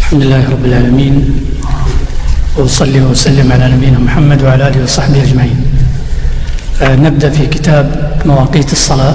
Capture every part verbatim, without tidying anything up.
الحمد لله رب العالمين، وأصلي وأسلم على نبينا محمد وعلى آله وصحبه أجمعين. آه نبدأ في كتاب مواقيت الصلاة.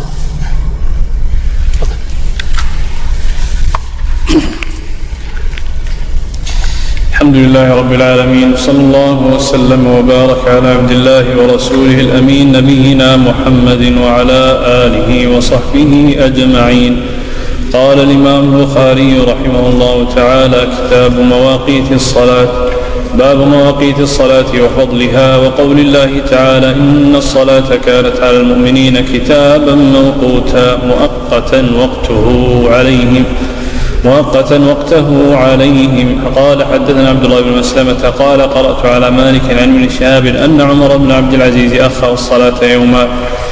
الحمد لله رب العالمين، صلى الله وسلم وبارك على عبد الله ورسوله الأمين نبينا محمد وعلى آله وصحبه أجمعين. قال الإمام البخاري رحمه الله تعالى: كتاب مواقيت الصلاة. باب مواقيت الصلاة وفضلها، وقول الله تعالى: إن الصلاة كانت على المؤمنين كتابا موقوتا مؤقتا وقته عليهم مؤقتا وقته عليهم. قال: حدثنا عبد الله بن مسلمة قال: قرأت على مالك عن ابن شهاب أن عمر بن عبد العزيز أخر الصلاة يوما،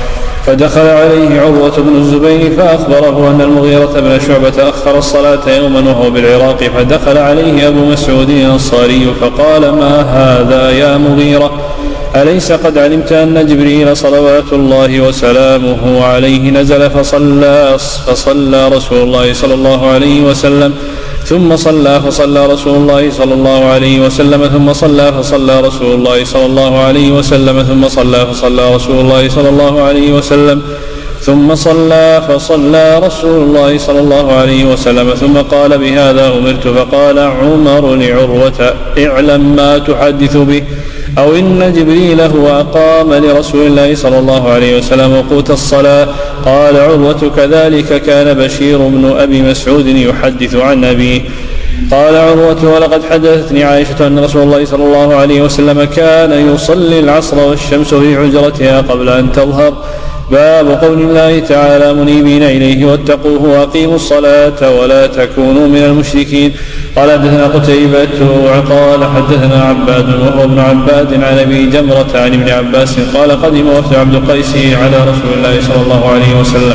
فدخل عليه عروة بن الزبير فأخبره أن المغيرة بن شعبة أخر الصلاة يوما وهو بالعراق، فدخل عليه أبو مسعود الأنصاري فقال: ما هذا يا مغيرة؟ أليس قد علمت أن جبريل صلوات الله وسلامه عليه نزل فصلى, فصلى رسول الله صلى الله عليه وسلم ثم صلى فصلى رسول الله صلى الله عليه وسلم ثم صلى فصلى رسول الله صلى الله عليه وسلم ثم صلى فصلى رسول الله صلى الله عليه وسلم ثم صلى فصلى رسول الله صلى الله عليه وسلم ثم قال: بهذا أمرت. فقال عمر لعروة: اعلم ما تحدث به، أو إن جبريل هو أقام لرسول الله صلى الله عليه وسلم وقوت الصلاة. قال عروة: كذلك كان بشير بن أبي مسعود يحدث عن أبيه. قال عروة: ولقد حدثتني عائشة أن رسول الله صلى الله عليه وسلم كان يصلي العصر والشمس في حجرتها قبل أن تظهر. باب قول الله تعالى: منيبين إليه واتقوه وأقيموا الصلاة ولا تكونوا من المشركين. قال: حدثنا قتيبة قال: حدثنا عباد وهو ابن عباد عن أبي جمرة عن ابن عباس قال: قدم وفد عبد القيس على رسول الله صلى الله عليه وسلم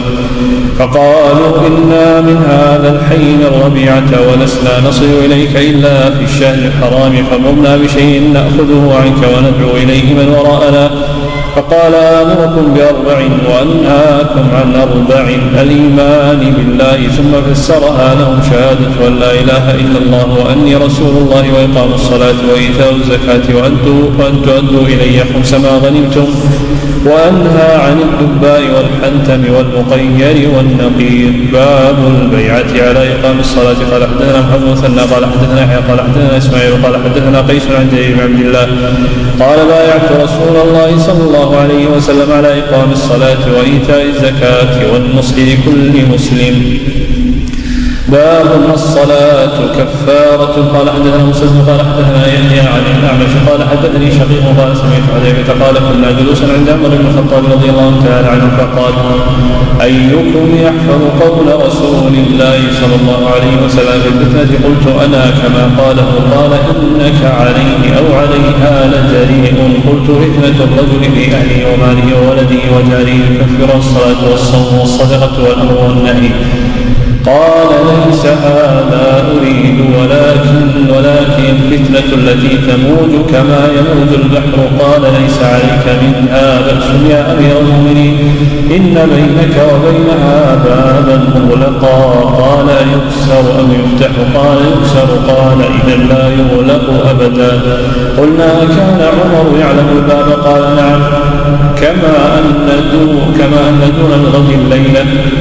فقالوا: إنا من هذا الحي من ربيعة ولسنا نصل إليك إلا في الشهر الحرام، فمرنا بشيء نأخذه عنك وندعو إليه من وراءنا. فقال: آمركم بأربع وأنهاكم عن أربع: الإيمان بالله، ثم فسرها لهم: شهادة أن لا إله إلا الله وأني رسول الله، وإقام الصلاة وإيتاء الزكاة وأن تؤدوا إلي خمس ما غنمتم، وأنهى عن الدباء والحنتم والمقير والنقير. باب البيعة على إقام الصلاة. قال: حدثنا محمد بن مثنى قال: حدثنا يحيى قال: حدثنا إسماعيل قال: حدثنا قيس عن جرير بن عبد الله قال: بايعت رسول الله صلى الله عليه وسلم على إقام الصلاة وإيتاء الزكاة والنصح لكل مسلم. باب الصلاة كفارة. قال: حدثنا مسلم قال: حدثنا يحيى عن الأعمش قال: حدثني شقيق قال: سمعت حذيفة قال: كنا جلوسا عند عمر بن الخطاب رضي الله تعالى عنه فقال: أيكم يحفظ قول رسول الله صلى الله عليه وسلم في الفتنة؟ قلت: أنا كما قاله. قال: إنك عليه أو عليها لجريء. قلت: فتنة الرجل في أهله وماله وولده وجاره تكفر الصلاة والصوم والصدقة والأمر والنهي. قال: ليس هذا أريد، ولكن ولكن فتنة التي تموج كما يموج البحر. قال: ليس عليك منها بأس يا أمير المؤمنين، إن بينك وبينها بابا مغلقا. قال: يكسر أو يفتح؟ قال: يكسر. قال: إذا لا يغلق أبدا. قلنا: كان عمر يعلم الباب؟ قال: نعم، كما أن دون كما أن دون الغد الليلة.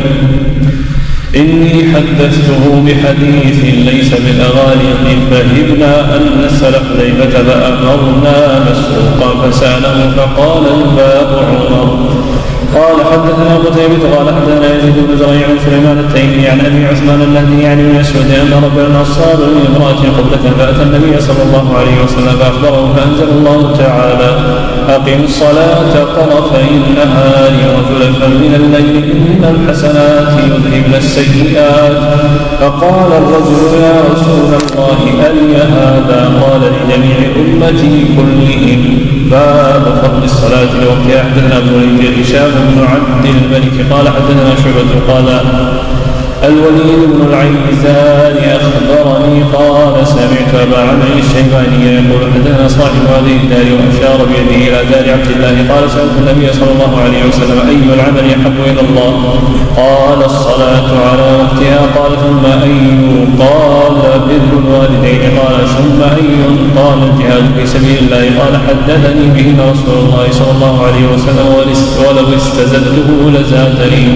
إني حدثته بحديث ليس بالأغاني. فهمنا أن نسأل حذيفة فأمرنا مسروقا فسأله فقال: الباب عمر. قال: حدثنا قتيبة قال: حدثنا يزيد بن زريع عن سليمان التيمي عن أبي عثمان النهدي عن ابن مسعود أن رجلا أصاب من امرأة قبلة فأتى النبي صلى الله عليه وسلم فأخبره فأنزل الله تعالى: أقم الصلاة طرفي النهار وزلفا من الليل إن الحسنات يذهبن السيئات. فقال الرجل: يا رسول الله ألي هذا؟ قال: لجميع أمتي كلهم. باب فضل الصلاة لوقتها. حدثنا ابن الوليد هشام بن عبد الملك قال: حدثنا شعبة قال: الوليد بن العيزان أخبرني قال: سمعت أبا عمرو الشيباني يقول: حدثنا صاحب هذه الدار، وأشار بيده إلى دار عبد الله. قال: سألت النبي صلى الله عليه وسلم: أي العمل يحب إلى الله؟ قال: الصلاة على وقتها. قال: ثم أي؟ قال: بر الوالدين. قال ثم أي؟ قال الجهاد في سبيل الله. قال حدثني بهما رسول الله صلى الله عليه وسلم ولو استزدته لزادني.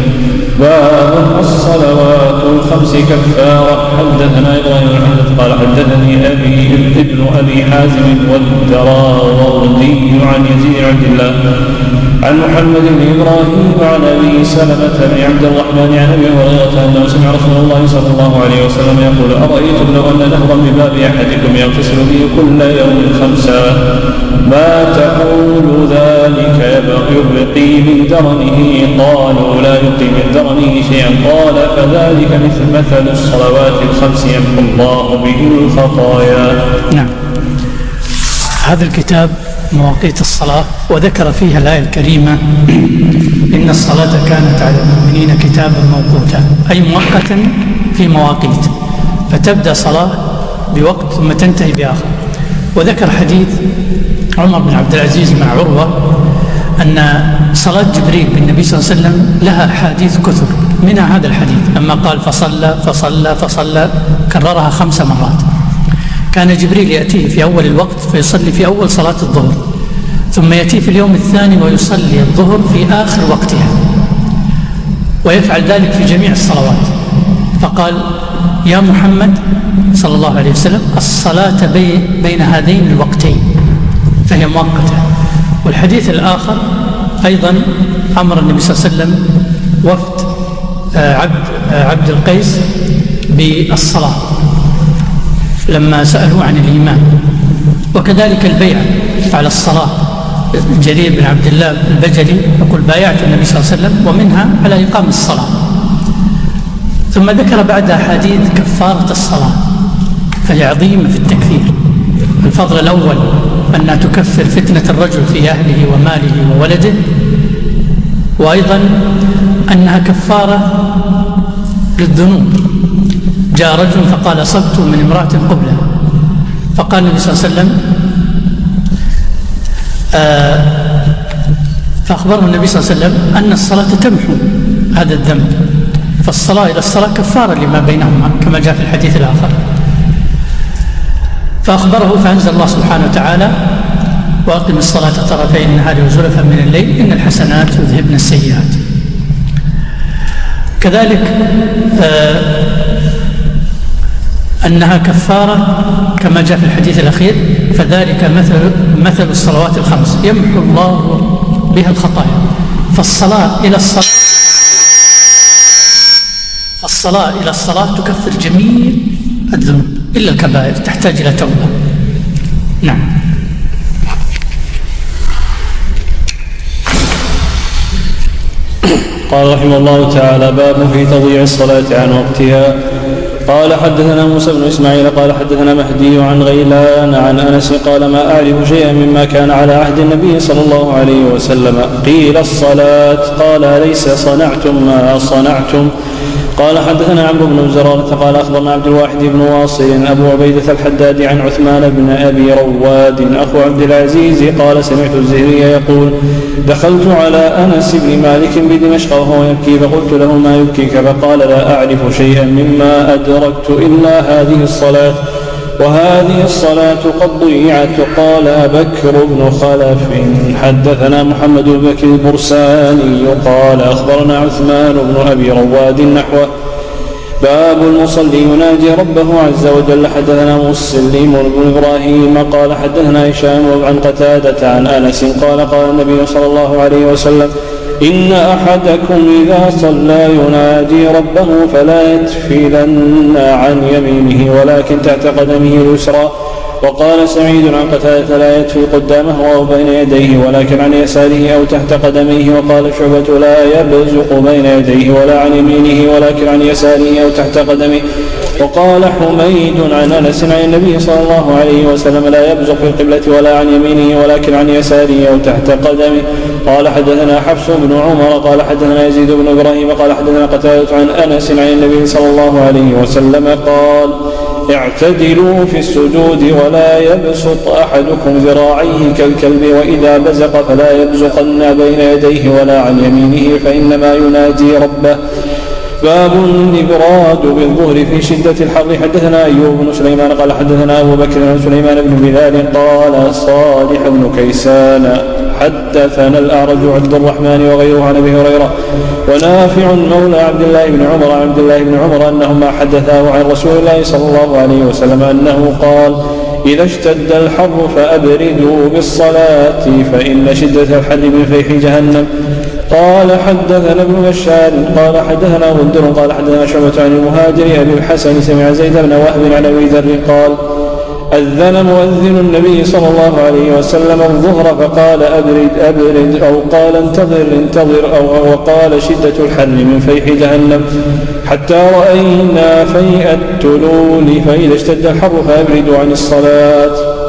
باب الصلوات الخمس كفارة. حدثنا إبراهيم بن حمزة قال حدثني أبي ابن أبي حازم والدراوردي عن يزيد عبد الله عن محمد بن إبراهيم عن أبي سلمة بن عبد الرحمن عن أبي هريرة أنه سمع رسول الله صلى الله عليه وسلم يقول أرأيتم لو أن نهرا بباب أحدكم يغتسل به كل يوم خمسا ما تقول ذلك يبقي من درنه؟ قالوا لا يبقي من درنه شيئا. قال فذلك مثل مثل الصلوات الخمس يمحو الله به الخطايا. نعم. هذا الكتاب مواقيت الصلاة وذكر فيها الآية الكريمة إن الصلاة كانت على المؤمنين كتابا موقوتا، أي مؤقتا في مواقيت، فتبدأ صلاة بوقت ثم تنتهي بآخر. وذكر حديث عمر بن عبد العزيز مع عروة أن صلاة جبريل بالنبي صلى الله عليه وسلم لها أحاديث كثر، منها هذا الحديث لما قال فصلى فصلى فصلى كررها خمس مرات. كان جبريل يأتيه في أول الوقت فيصلي في أول صلاة الظهر، ثم يأتيه في اليوم الثاني ويصلي الظهر في آخر وقتها، ويفعل ذلك في جميع الصلوات. فقال يا محمد صلى الله عليه وسلم الصلاة بين هذين الوقتين فهي مؤقتة. والحديث الآخر أيضا أمر النبي صلى الله عليه وسلم وفد عبد, عبد القيس بالصلاة لما سألوا عن الإيمان، وكذلك البيع على الصلاة. جرير بن عبد الله البجلي يقول بايعت النبي صلى الله عليه وسلم ومنها على إقام الصلاة. ثم ذكر بعدها حديث كفارة الصلاة فهي عظيمة في التكفير. الفضل الأول أنها تكفر فتنة الرجل في أهله وماله وولده، وأيضا أنها كفارة للذنوب. جاء رجل فقال أصبت من امرأة قبلة، فقال النبي صلى الله عليه وسلم آه فأخبره النبي صلى الله عليه وسلم أن الصلاة تمحو هذا الذنب، فالصلاة إلى الصلاة كفارة لما بينهما كما جاء في الحديث الآخر. فأخبره فأنزل الله سبحانه وتعالى وأقم الصلاة طرفي النهار وزلفا من الليل إن الحسنات يذهبن السيئات. كذلك آه أنها كفارة كما جاء في الحديث الأخير فذلك مثل, مثل الصلوات الخمس يمحو الله بها الخطايا. فالصلاة إلى الصلاة فالصلاة إلى الصلاة تكفر جميع الذنوب إلا الكبائر تحتاج إلى توبة. نعم. قال رحمه الله تعالى باب في تضييع الصلاة عن وقتها. قال حدثنا موسى بن إسماعيل قال حدثنا مهدي عن غيلان عن أنس قال ما أعرف شيئا مما كان على عهد النبي صلى الله عليه وسلم. قيل الصلاة قال ليس صنعتم ما صنعتم. قال حدثنا عمرو بن زرارة قال أخبرنا عبد الواحد بن واصل أبو عبيدة الحداد عن عثمان بن أبي رواد أخو عبد العزيز قال سمعت الزهري يقول دخلت على أنس بن مالك بدمشق وهو يبكي فقلت له ما يبكيك؟ فقال لا أعرف شيئا مما أدركت إلا هذه الصلاة وهذه الصلاة قد ضيعت. قال بكر بن خلف حدثنا محمد بن بكر البرساني قال أخبرنا عثمان بن أبي رواد نحوه. باب المصلي يناجي ربه عز وجل. حدثنا مسلم بن إبراهيم قال حدثنا هشام عن قتادة عن أنس قال قال النبي صلى الله عليه وسلم إن أحدكم إذا صلى يناجي ربه فلا يتفلن عن يمينه ولكن تحت قدمه اليسرى. وقال سعيد عن قتادة لا يتفي قدامه أو بين يديه ولكن عن يساره أو تحت قدميه. وقال شعبة لا يبزق بين يديه ولا عن يمينه ولكن عن يساره أو تحت قدمه. وقال حميد عن أنس عن النبي صلى الله عليه وسلم لا يبزق في القبلة ولا عن يمينه ولكن عن يساره أو تحت قدمه. قال حدثنا حفص بن عمر قال حدثنا يزيد بن إبراهيم قال حدثنا قتادة عن أنس عن النبي صلى الله عليه وسلم قال اعتدلوا في السجود ولا يبسط أحدكم ذراعيه كالكلب وإذا بزق فلا يبزقن بين يديه ولا عن يمينه فإنما يناجي ربه باب الإبراد بالظهر في شدة الحر. حدثنا أيوب بن سليمان قال حدثنا أبو بكر بن سليمان بن بلال قال صالح بن كيسان حدثنا الأعرج عبد الرحمن وغيره عن أبي هريرة ونافع مولى عبد الله بن عمر عن عبد الله بن عمر أنهما حدثاه عن رسول الله صلى الله عليه وسلم أنه قال إذا اشتد الحر فأبردوا بالصلاة فإن شدة الحر من فيح جهنم. قال حدثنا ابن بشار قال حدثنا غندر قال حدثنا شعبة عن المهاجر أبي الحسن سمع زيد بن وهب عن أبي ذر قال أذن مؤذن النبي صلى الله عليه وسلم الظهر فقال أبرد أبرد أو قال انتظر انتظر أو وقال شدة الحر من فيح جهنم حتى رأينا فيء التلول فإذا اشتد الحر فأبردوا عن الصلاة.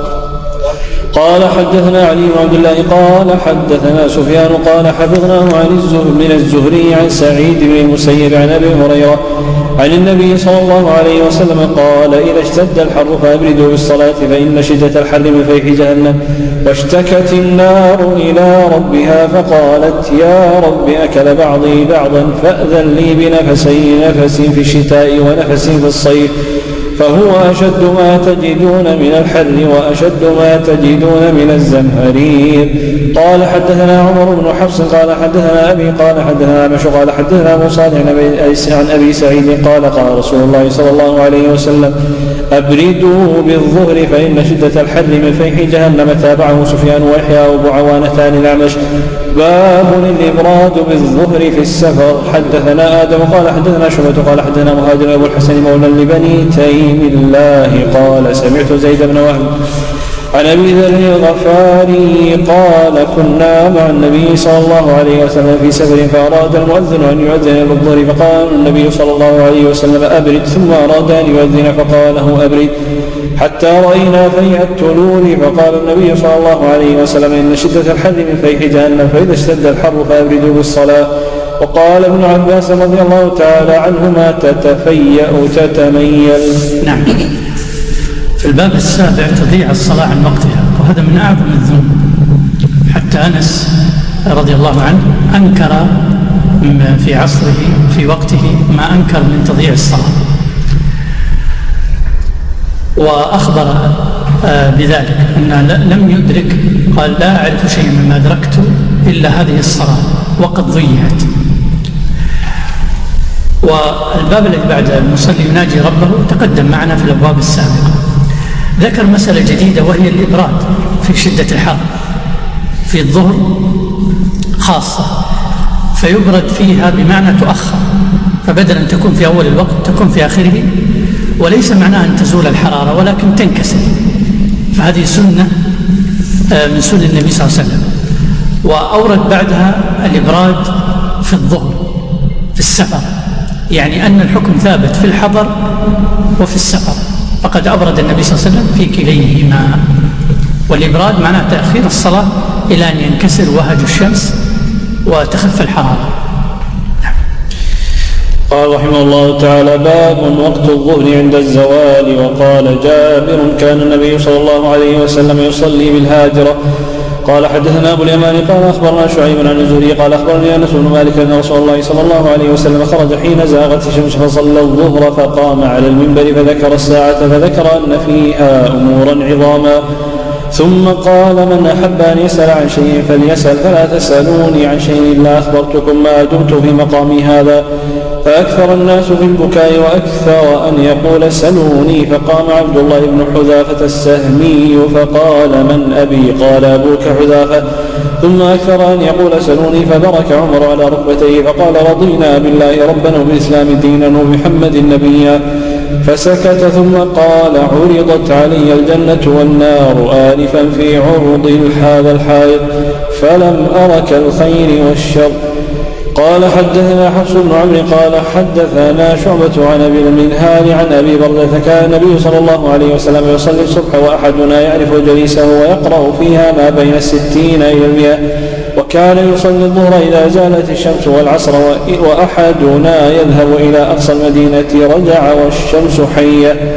قال حدثنا علي بن عبد الله قال حدثنا سفيان قال حفظناه عن الزهر من الزهري عن سعيد بن المسيب عن أبي هريرة عن النبي صلى الله عليه وسلم قال إذا اشتد الحر فأبردوا بالصلاة فإن شدة الحر من فيح جهنم. واشتكت النار إلى ربها فقالت يا رب أكل بعضي بعضا فأذن لي بنفسي نفس في الشتاء ونفس في الصيف فهو أشد ما تجدون من الحر وأشد ما تجدون من الزمهرير. قال حدثنا عمر بن حفص قال حدثنا أبي قال حدثنا مشو قال حدثنا أبو صالح عن أبي سعيد قال قال رسول الله صلى الله عليه وسلم أبردوا بالظهر فإن شدة الحر من فيح جهنم. تابعه سفيان ويحيى وأبو عوانة الأعمش. باب الإبراد بالظهر في السفر. حدثنا آدم قال حدثنا شعبة قال حدثنا مهاجر أبو الحسن مولى لبني تيم الله قال سمعت زيد بن وهب عن أبي ذر الغفاري قال كنا مع النبي صلى الله عليه وسلم في سفر فأراد المؤذن أن يؤذن بالظهر فقال النبي صلى الله عليه وسلم أبرد ثم أراد أن يؤذن فقال له أبرد حتى رأينا فيء التلول فقال النبي صلى الله عليه وسلم إن شدة الحر من فيح جهنم فإذا اشتد الحر فأبردوا بالصلاة. وقال ابن عباس رضي الله تعالى عنهما تتفيأ تتميل. نعم. في الباب السابع تضيع الصلاة عن وقتها وهذا من أعظم الذنوب حتى أنس رضي الله عنه أنكر في عصره في وقته ما أنكر من تضييع الصلاة وأخبر بذلك أنه لم يدرك قال لا أعرف شيء مما أدركت إلا هذه الصلاة وقد ضيعت. والباب الذي بعد المصلي يناجي ربه تقدم معنا في الأبواب السابقة. ذكر مسألة جديدة وهي الإبراد في شدة الحر في الظهر خاصة فيبرد فيها بمعنى تؤخر فبدل أن تكون في أول الوقت تكون في آخره وليس معناها أن تزول الحرارة ولكن تنكسر فهذه سنة من سنن النبي صلى الله عليه وسلم. وأورد بعدها الإبراد في الظهر في السفر يعني أن الحكم ثابت في الحضر وفي السفر فقد أبرد النبي صلى الله عليه وسلم في كليهما. والإبراد معناه تأخير الصلاة إلى أن ينكسر وهج الشمس وتخف الحرارة. قال رحمه الله تعالى باب وقت الظهر عند الزوال. وقال جابر كان النبي صلى الله عليه وسلم يصلي بالهاجرة. قال حدثنا أبو اليمان قال أخبرنا شعيب عن الزهري قال أخبرني أنس بن مالك أن رسول الله صلى الله عليه وسلم خرج حين زاغت الشمس فصلى الظهر فقام على المنبر فذكر الساعة فذكر أن فيها أمورا عظاما ثم قال من أحب أن يسأل عن شيء فليسأل فلا تسألوني عن شيء إلا أخبرتكم ما دمت في مقامي هذا. فأكثر الناس في البكاء وأكثر أن يقول سلوني فقام عبد الله بن حذافة السهمي فقال من أبي قال أبوك حذافة ثم أكثر أن يقول سلوني فبرك عمر على ركبتيه فقال رضينا بالله ربنا وبالإسلام دينا وبمحمد نبيا فسكت ثم قال عرضت علي الجنة والنار آنفا في عرض هذا الحائط فلم أرك الخير والشر. قال حدثنا حفص بن عمرو قال حدثنا شعبة عن أبي المنهال عن أبي بردة كان النبي صلى الله عليه وسلم يصلي الصبح وأحدنا يعرف جليسه ويقرأ فيها ما بين الستين إلى المئة وكان يصلي الظهر إذا زالت الشمس والعصر وأحدنا يذهب إلى أقصى المدينة رجع والشمس حية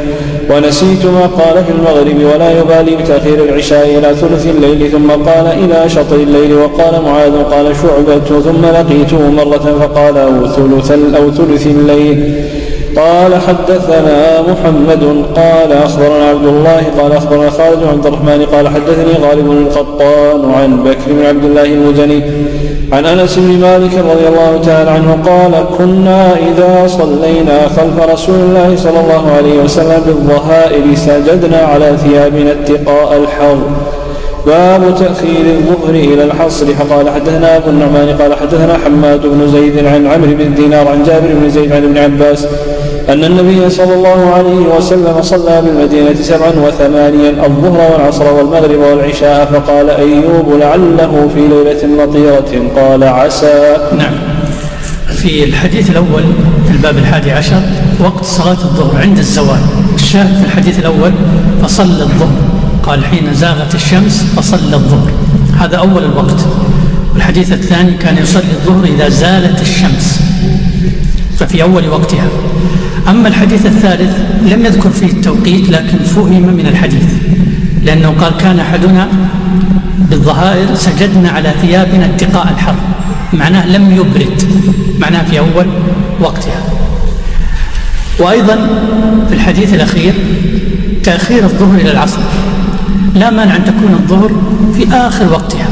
ونسيت ما قال في المغرب ولا يبالي بتأخير العشاء إلى ثلث الليل ثم قال إلى شطر الليل. وقال معاذ قال شعبة ثم لقيته مرة فقال أو ثلث, أو ثلث الليل. قال حدثنا محمد قال أخبرنا عبد الله قال أخبرنا خالد بن عبد الرحمن قال حدثني غالب بن القطان عن بكر بن عبد الله المزني عن أنس بن مالك رضي الله تعالى عنه قال كنا إذا صلينا خلف رسول الله صلى الله عليه وسلم بالظهائر سجدنا على ثيابنا اتقاء الحر. باب تأخير الظهر إلى العصر. فقال حدثنا أبو النعمان قال حدثنا حماد بن زيد عن عمرو بن دينار عن جابر بن زيد عن ابن عباس أن النبي صلى الله عليه وسلم صلى بالمدينة سبعا وثمانيا الظهر والعصر والمغرب والعشاء. فقال أيوب لعله في ليلة مطيرة قال عسى. نعم. في الحديث الأول في الباب الحادي عشر وقت صلاة الظهر عند الزوال. الشاهد في الحديث الأول فصلى الظهر قال حين زاغت الشمس فصلى الظهر، هذا أول الوقت. والحديث الثاني كان يصلي الظهر إذا زالت الشمس ففي أول وقتها. أما الحديث الثالث لم يذكر فيه التوقيت لكن فهم من الحديث لأنه قال كان أحدنا بالظهائر سجدنا على ثيابنا اتقاء الحر، معناه لم يبرد، معناه في أول وقتها. وأيضا في الحديث الأخير تأخير الظهر إلى العصر، لا مانع أن تكون الظهر في آخر وقتها.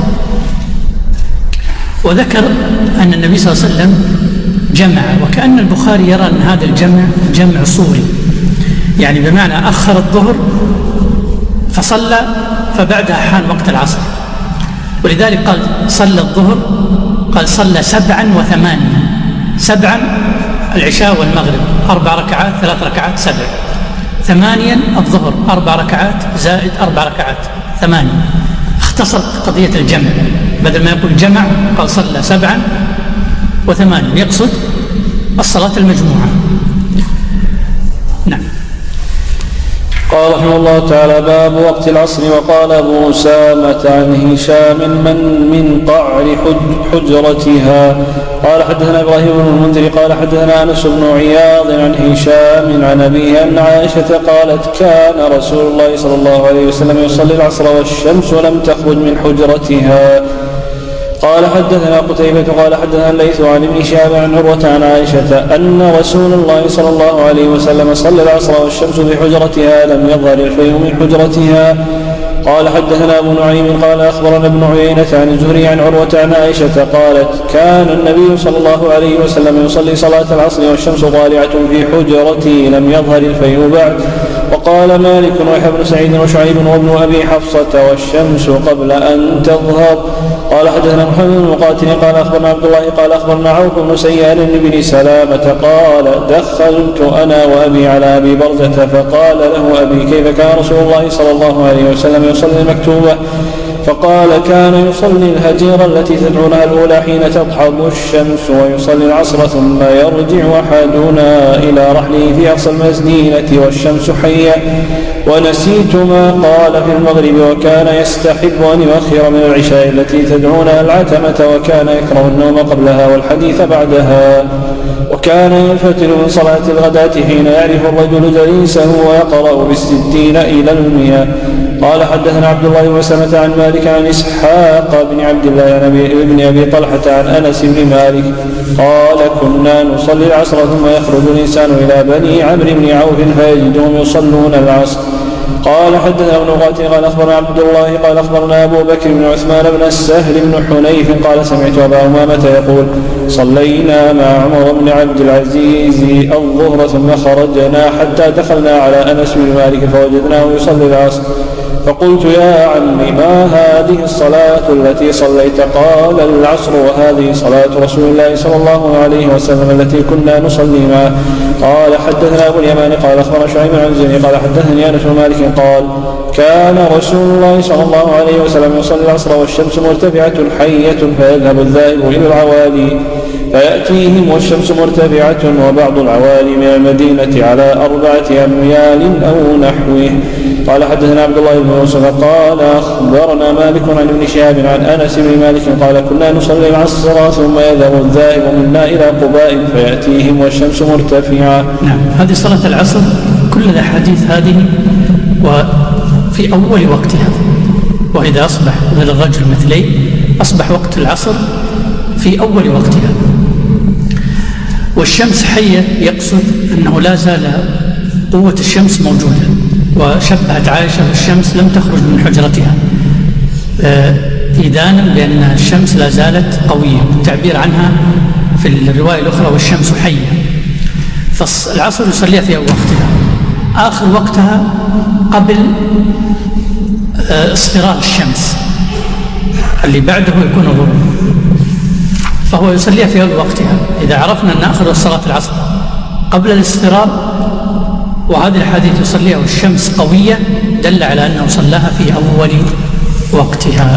وذكر أن النبي صلى الله عليه وسلم جمع، وكأن البخاري يرى أن هذا الجمع جمع صوري، يعني بمعنى أخر الظهر فصلى فبعدها حان وقت العصر. ولذلك قال صلى الظهر، قال صلى سبعا وثمانيا، سبعا العشاء والمغرب أربع ركعات ثلاث ركعات سبع، ثمانيا الظهر أربع ركعات زائد أربع ركعات ثمانية. اختصر قضية الجمع، بدل ما يقول جمع قال صلى سبعا وثمانيا، يقصد الصلاة المجموعة. نعم. قال رحمه الله تعالى باب وقت العصر. وقال أبو أسامة عن هشام من من قعر حجرتها قال حدثنا إبراهيم بن المنذر قال حدثنا أنس بن عياض عن هشام عن أبيه أن عائشة قالت كان رسول الله صلى الله عليه وسلم يصلي العصر والشمس لم تخرج من حجرتها. قال حدثنا قتيبة قال حدثنا الليث عن ابن شهاب عن عروة عن عائشة أن رسول الله صلى الله عليه وسلم صلى العصر والشمس في حجرتها لم يظهر الفيء من حجرتها. قال حدثنا أبو نعيم قال أخبرنا ابن عيينة عن الزهري عن عروة عن عائشة قالت كان النبي صلى الله عليه وسلم يصلي صلاة العصر والشمس طالعة في حجرتي لم يظهر الفيء بعد. وقال مالك ويحيى بن سعيد وشعيب وابن أبي حفصة والشمس قبل أن تظهر. قال حدثنا محمد بن مقاتل قال أخبرنا عبد الله قال أخبرنا عوف بن سيار بن سلامة قال دخلت أنا وأبي على أبي برزة فقال له أبي كيف كان رسول الله صلى الله عليه وسلم يصلي المكتوبة؟ فقال كان يصلي الهجيرة التي تدعونها الأولى حين تضحض الشمس ويصلي العصر ثم يرجع أحدنا إلى رحله في أقصى المدينة والشمس حية. ونسيت ما قال في المغرب وكان يستحب أن يؤخر من العشاء التي تدعونها العتمة وكان يكره النوم قبلها والحديث بعدها. وكان ينفتل من صلاة الغداة حين يعرف الرجل جليسه ويقرأ بالستين إلى المئة. قال حدثنا عبد الله بن مسلمة عن مالك عن إسحاق بن عبد الله بن أبي طلحة عن أنس بن مالك قال كنا نصلي العصر ثم يخرج الإنسان إلى بني عمرو بن عوف فيجدهم يصلون العصر. قال حدثنا ابن قاتل قال أخبرنا عبد الله قال أخبرنا أبو بكر بن عثمان بن السهل بن حنيف قال سمعت أبا أمامة يقول صلينا مع عمر بن عبد العزيز الظهر ثم خرجنا حتى دخلنا على أنس بن مالك فوجدناه يصلي العصر فقلت يا عم ما هذه الصلاة التي صليت؟ قال العصر وهذه صلاة رسول الله صلى الله عليه وسلم التي كنا نصلي معه. قال حدثنا أبو اليمان قال أخبر شعيب عن زيد قال حدثني أنس بن مالك قال كان رسول الله صلى الله عليه وسلم يصلي العصر والشمس مرتفعة حية فيذهب الذاهب إلى العوالي فيأتيهم والشمس مرتفعة وبعض العوالي من المدينة على أربعة أميال أو نحوه. قال حدثنا عبد الله بن يوسف قال أخبرنا مالك عن ابن شهاب عن أنس بن مالك قال كنا نصلي العصر ثم يذهب الذاهب منا إلى قباء فيأتيهم والشمس مرتفعة. نعم. هذه صلاة العصر كل الأحاديث هذه وفي أول وقتها، وإذا أصبح مثل الرجل مثلي أصبح وقت العصر في أول وقتها. والشمس حية يقصد أنه لا زال قوة الشمس موجودة، وشبهت عائشة الشمس لم تخرج من حجرتها إذانا بأن الشمس لا زالت قوية، التعبير عنها في الرواية الأخرى والشمس حية. فالعصر يصليها في أول وقتها، آخر وقتها قبل اصفرار الشمس اللي بعده يكون الغروب، فهو يصليها في أول وقتها. إذا عرفنا أن آخر صلاة العصر قبل الاصفرار، وهذه الحديث يصليها والشمس قوية، دل على أنه صلاها في أول وقتها.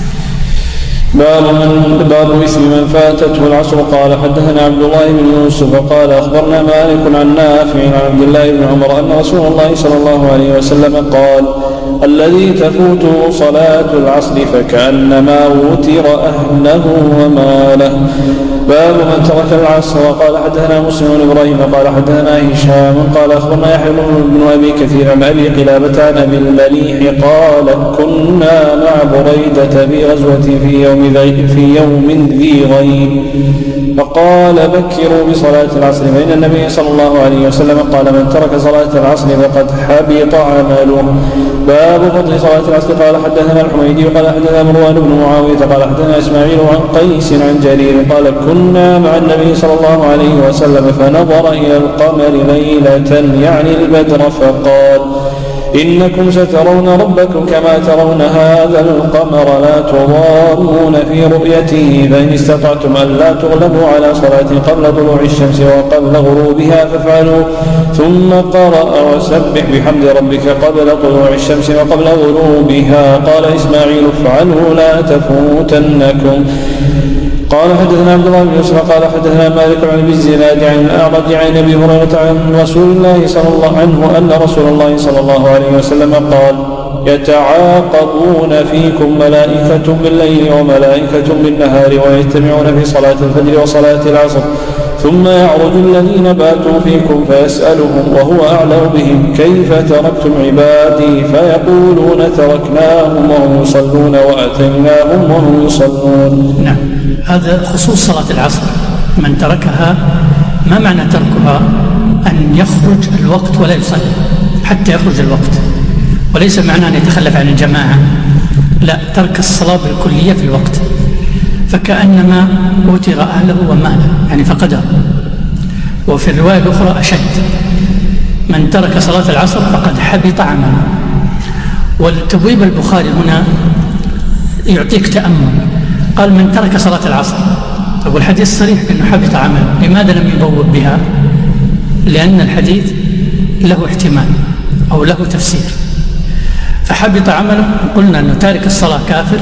باب من باب اسم من فاتته العصر. قال حدثنا عبد الله بن يوسف قال اخبرنا مالك عن نافع عن عبد الله بن عمر ان رسول الله صلى الله عليه وسلم قال الذي تفوته صلاة العصر فكأنما وتر أهله وماله. باب من ترك العصر. قال حدثنا مسلم بن ابراهيم قال حدثنا هشام قال اخبرنا يحيى بن ابي كثير عن ابي قلابة عن ابي المليح قال كنا مع بريدة بغزوة في يوم في يوم ذي غيم فقال بكروا بصلاة العصر، فإن النبي صلى الله عليه وسلم قال من ترك صلاة العصر فقد حبط عمله. باب فضل صلاة العصر. قال حدثنا الحميدي قال حدثنا مروان بن معاوية قال حدثنا إسماعيل عن قيس عن جرير قال كنا مع النبي صلى الله عليه وسلم فنظر إلى القمر ليلة يعني البدر فقال إنكم سترون ربكم كما ترون هذا القمر لا تضامون في رؤيته، فإن استطعتم أن لا تغلبوا على صلاة قبل طلوع الشمس وقبل غروبها فافعلوا. ثم قرأ وسبح بحمد ربك قبل طلوع الشمس وقبل غروبها. قال إسماعيل افعلوا لا تفوتنكم. قال حدثنا عبد الله بن يوسف قال حدثنا مالك عن ابي الزناد عن الاعرج عن ابي هريره عن رسول الله صلى الله عنه ان رسول الله صلى الله عليه وسلم قال يتعاقبون فيكم ملائكة بالليل وملائكة بالنهار ويجتمعون في صلاة الفجر وصلاة العصر، ثم يعرج الذين باتوا فيكم فيسألهم وهو أعلم بهم كيف تركتم عبادي فيقولون تركناهم وهم يصلون وأتيناهم وهم يصلون. نعم، هذا خصوص صلاة العصر، من تركها ما معنى تركها؟ أن يخرج الوقت ولا يصلي حتى يخرج الوقت، وليس معنى أن يتخلف عن الجماعة، لا، ترك الصلاة بالكلية في الوقت، فكأنما أوتر أهله وماله يعني فقده. وفي الرواية الأخرى أشد، من ترك صلاة العصر فقد حبط عمله. والتبويب البخاري هنا يعطيك تأمل، قال من ترك صلاة العصر، طيب والحديث صريح أنه حبط عمله، لماذا لم يبوب بها؟ لأن الحديث له احتمال أو له تفسير. فحبط عمله، قلنا أنه تارك الصلاة كافر،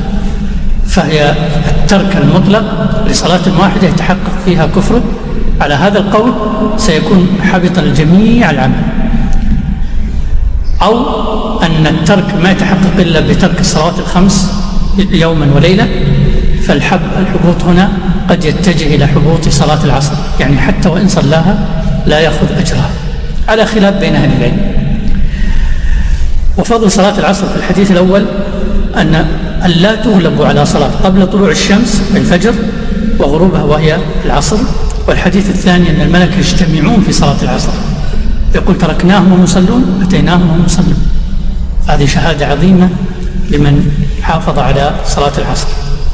فهي الترك المطلق لصلاة واحدة يتحقق فيها كفره، على هذا القول سيكون حبط الجميع العمل. أو أن الترك ما يتحقق إلا بترك الصلوات الخمس يوما وليلة، فالحبوط هنا قد يتجه إلى حبوط صلاة العصر، يعني حتى وإن صلاها لا يأخذ أجرها، على خلاف بين أهل العلم. وفضل صلاة العصر في الحديث الأول أن لا تغلب على صلاة قبل طلوع الشمس الفجر وغروبها وهي العصر. والحديث الثاني أن الملك يجتمعون في صلاة العصر، يقول تركناهم وهم يصلون أتيناهم وهم يصلون. هذه شهادة عظيمة لمن حافظ على صلاة العصر.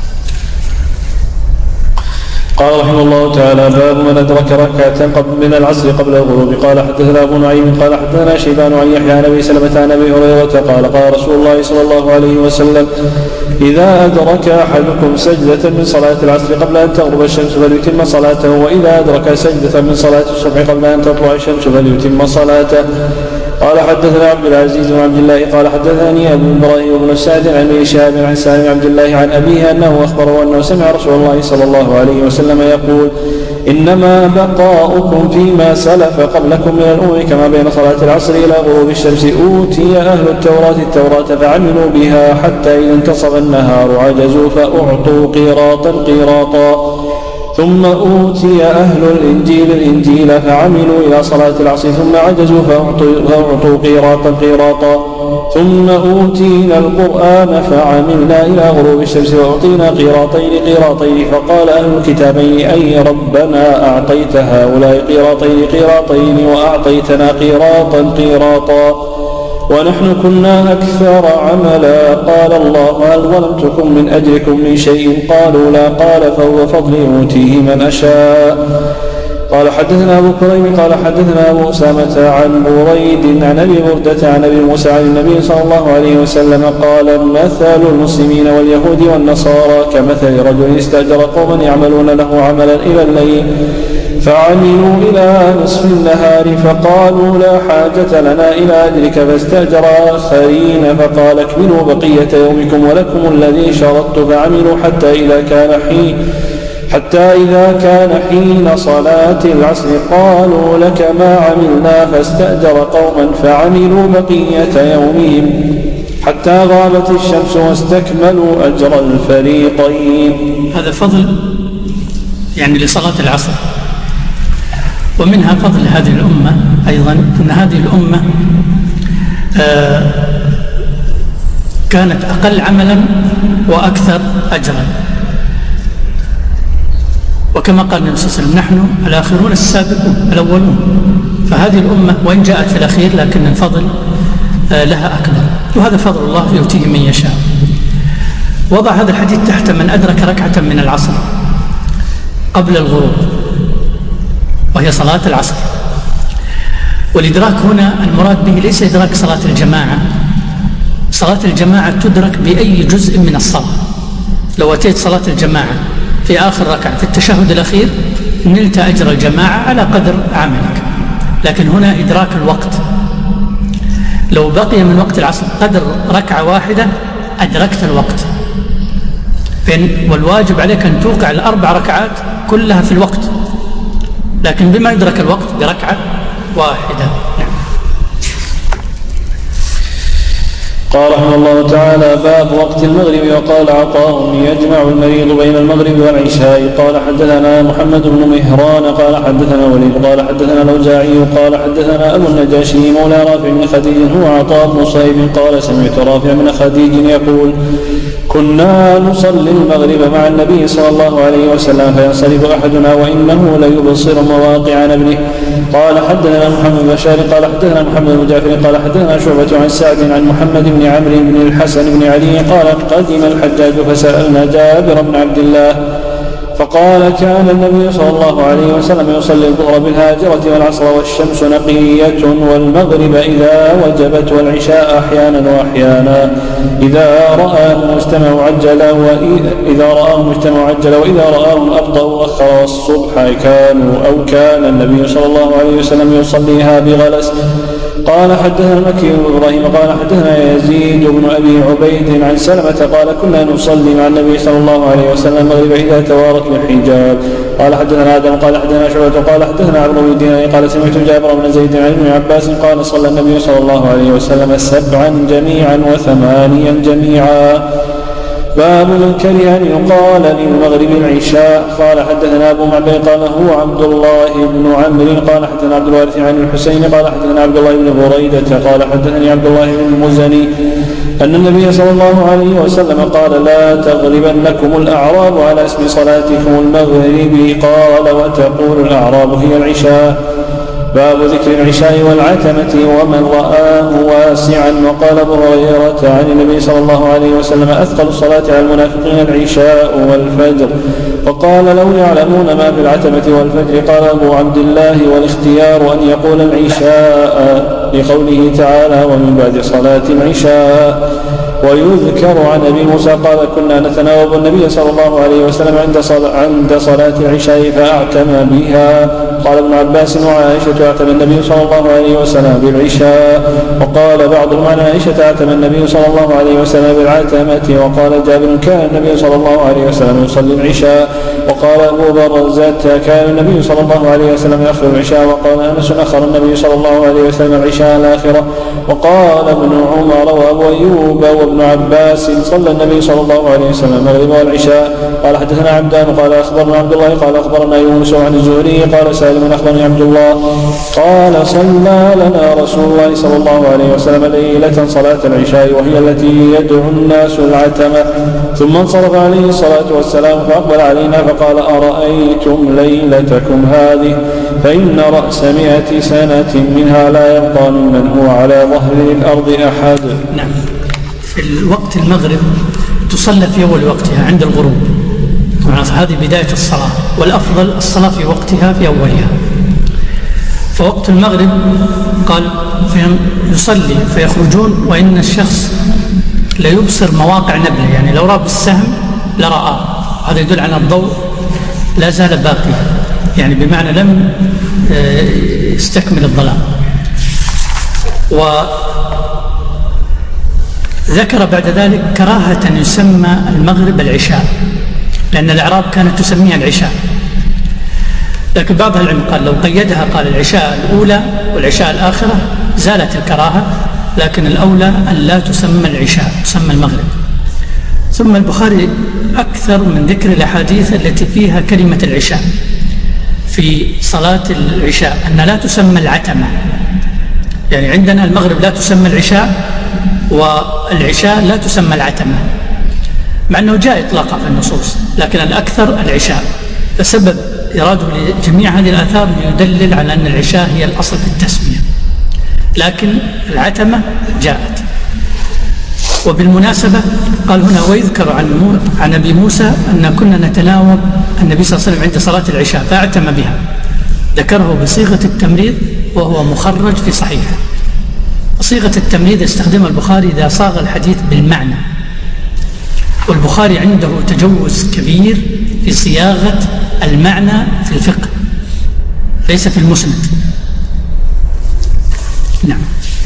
قال رحمه الله تعالى باب من أدرك ركعة من العصر قبل الغروب. قال حدثنا أبو نعيم قال حدثنا شيبان عن يحيى عن أبي سلمة عن أبي هريرة قال قال رسول الله صلى الله عليه وسلم إذا أدرك أحدكم سجدة من صلاة العصر قبل أن تغرب الشمس فليتم صلاته، وإذا أدرك سجدة من صلاة الصبح قبل أن تطلع الشمس فليتم صلاته. قال حدثنا عبد العزيز بن عبد الله قال حدثني أبو إبراهيم بن سعد عن ابي شهاب عن سالم عبد الله عن أبيه أنه أخبره أنه سمع رسول الله صلى الله عليه وسلم يقول إنما بقاؤكم فيما سلف قبلكم من الأمور كما بين صلاة العصر إلى غروب الشمس. أوتي أهل التوراة التوراة فعملوا بها حتى إذا انتصف النهار عجزوا فأعطوا قيراطا قيراطا ثم أوتي أهل الإنجيل الإنجيل فعملوا إلى صلاة العصر ثم عجزوا فأعطوا قيراطا قيراطا ثم أوتينا القرآن فعملنا إلى غروب الشمس وأعطينا قيراطين قيراطين فقال أهل الكتابين أي ربنا أعطيت هؤلاء قيراطين قيراطين وأعطيتنا قيراطا قيراطا ونحن كنا أكثر عملا. قال الله هل ظلمتكم من أجركم من شيء؟ قالوا لا. قال فهو فضلي أوتيه من أشاء. قال حدثنا أبو كريم قال حدثنا أبو أسامة عن بريد عن أبي بردة عن أبي موسى عن النبي صلى الله عليه وسلم قال مثل المسلمين واليهود والنصارى كمثل رجل استأجر قوما يعملون له عملا إلى الليل فعملوا إلى نصف النهار فقالوا لا حاجة لنا إلى أجرك فاستأجر آخرين فقال اكملوا بقية يومكم ولكم الذي شرطت فعملوا حتى إذا كان حين حتى إذا كان حين صلاة العصر قالوا لك ما عملنا فاستأجر قوما فعملوا بقية يومهم حتى غابت الشمس واستكملوا أجر الفريقين. هذا فضل يعني لصلاة العصر. ومنها فضل هذه الأمة أيضا أن هذه الأمة آه كانت أقل عملا وأكثر أجرا، وكما قال النبي صلى الله عليه وسلم نحن الآخرون السابقون الأولون. فهذه الأمة وإن جاءت في الأخير لكن الفضل آه لها أكبر، وهذا فضل الله يؤتيه من يشاء. وضع هذا الحديث تحت من أدرك ركعة من العصر قبل الغروب وهي صلاة العصر. والإدراك هنا المراد به ليس إدراك صلاة الجماعة. صلاة الجماعة تدرك بأي جزء من الصلاة. لو أتيت صلاة الجماعة في آخر ركعة في التشهد الأخير نلت أجر الجماعة على قدر عملك، لكن هنا إدراك الوقت. لو بقي من وقت العصر قدر ركعة واحدة أدركت الوقت، والواجب عليك أن توقع الأربع ركعات كلها في الوقت، لكن بما يدرك الوقت بركعة واحدة. نعم. قال رحمه الله تعالى باب وقت المغرب. وقال عطاء يجمع المريض بين المغرب والعشاء. قال حدثنا محمد بن مهران قال حدثنا وليد قال حدثنا الأوزاعي قال حدثنا أبو النجاشي مولى رافع بن خديج هو عطاء بن صهيب قال سمعت رافع بن خديج يقول كنا نصلي المغرب مع النبي صلى الله عليه وسلم فينصرف أحدنا وإنه ليبصر مواقع نبله. قال حدثنا محمد بن بشار قال حدثنا محمد بن جعفر قال حدثنا شعبة عن سعد عن محمد بن عمرو بن الحسن بن علي قال قدم الحجاج فسألنا جابر بن عبد الله فقال كان النبي صلى الله عليه وسلم يصلي الظهر بالهاجرة والعصر والشمس نقية والمغرب إذا وجبت والعشاء أحيانا وأحيانا إذا رآهم اجتمعوا عجل وإذا رآهم اجتمعوا عجل وإذا رآهم أبطأوا أخر والصبح كانوا أو كان النبي صلى الله عليه وسلم يصليها بغلس. قال حدثنا المكي بن إبراهيم قال حدثنا يزيد بن أبي عبيد عن سلمة قال كنا نصلي مع النبي صلى الله عليه وسلم المغرب إذا توارت بالحجاب. قال حدثنا آدم قال حدثنا شعبة قال حدثنا عمرو بن دينار قال سمعت جابر بن زيد عن ابن عباس قال صلى النبي صلى الله عليه وسلم سبعا جميعا وثمانيا جميعا. باب من كره أن يقال للمغرب العشاء. قال حدثنا أبو معبد قال هو عبد الله بن عمرو قال حدثنا عبد الوارث عن الحسين قال حدثنا عبد الله بن بريدة قال حدثني عبد الله بن المزني أن النبي صلى الله عليه وسلم قال لا تغلبنكم الأعراب على اسم صلاتكم المغرب. قال وتقول الأعراب هي العشاء. باب ذكر العشاء والعتمة ومن رآه واسعا. وقال أبو هريرة عن النبي صلى الله عليه وسلم أثقل الصلاة على المنافقين العشاء والفجر. وقال لو يعلمون ما في العتمة والفجر. قال أبو عبد الله والاختيار أن يقول العشاء لقوله تعالى ومن بعد صلاة العشاء. ويذكر عن أبي موسى قال كنا نتناوب النبي صلى الله عليه وسلم عند صلاة العشاء فأعتم بها قال ابن عباس وعائشة اعتم النبي صلى الله عليه وسلم بالعشاء. وقال بعضهم عن عائشة اعتم النبي صلى الله عليه وسلم بالعتمة. وقال جابر كان النبي صلى الله عليه وسلم يصلي العشاء. وقال أبو برزة كان النبي صلى الله عليه وسلم يأخر العشاء. وقال أنس أخر النبي صلى الله عليه وسلم العشاء الآخرة. وقال ابن عمر وأبو أيوب وابن عباس صلى النبي صلى الله عليه وسلم المغرب والعشاء. قال حدثنا عبدان قال أخبرنا عبد الله قال أخبرنا يونس عن الزهري قال سالم أخبرني عبد الله قال صلى لنا رسول الله صلى الله عليه وسلم ليلة صلاة العشاء وهي التي يدعو الناس العتمة، ثم انصرف عليه الصلاة والسلام فأقبل علينا فقال أرأيتم ليلتكم هذه فإن رأس مئة سنة منها لا يبقى ممن هو على ظهر الأرض أحد. نعم. في الوقت المغرب تصلى في أول وقتها عند الغروب، هذه بداية الصلاة، والأفضل الصلاة في وقتها في أولها. فوقت المغرب قال يصلي فيخرجون وإن الشخص لا يبصر مواقع نبله، يعني لو رأى بالسهم لرآه، هذا يدل على الضوء لا زال باقي، يعني بمعنى لم يستكمل الظلام. وذكر بعد ذلك كراهة يسمى المغرب العشاء، لأن الأعراب كانت تسميها العشاء، لكن بعض العلم قال لو قيدها قال العشاء الأولى والعشاء الآخرة زالت الكراهة، لكن الأولى أن لا تسمى العشاء، تسمى المغرب. ثم البخاري أكثر من ذكر الأحاديث التي فيها كلمة العشاء في صلاة العشاء، أن لا تسمى العتمة، يعني عندنا المغرب لا تسمى العشاء والعشاء لا تسمى العتمة، مع أنه جاء إطلاقا في النصوص، لكن الأكثر العشاء. فسبب إراده لجميع هذه الآثار يدلل على أن العشاء هي الأصل في التسمية، لكن العتمة جاءت. وبالمناسبة قال هنا ويذكر عن عن أبي موسى أن كنا نتناوب النبي صلى الله عليه وسلم عند صلاة العشاء فأعتم بها، ذكره بصيغة التمريض وهو مخرج في صحيحه. صيغة التمريض استخدمها البخاري إذا صاغ الحديث بالمعنى، والبخاري عنده تجوز كبير في صياغة المعنى في الفقه ليس في المسند. نعم.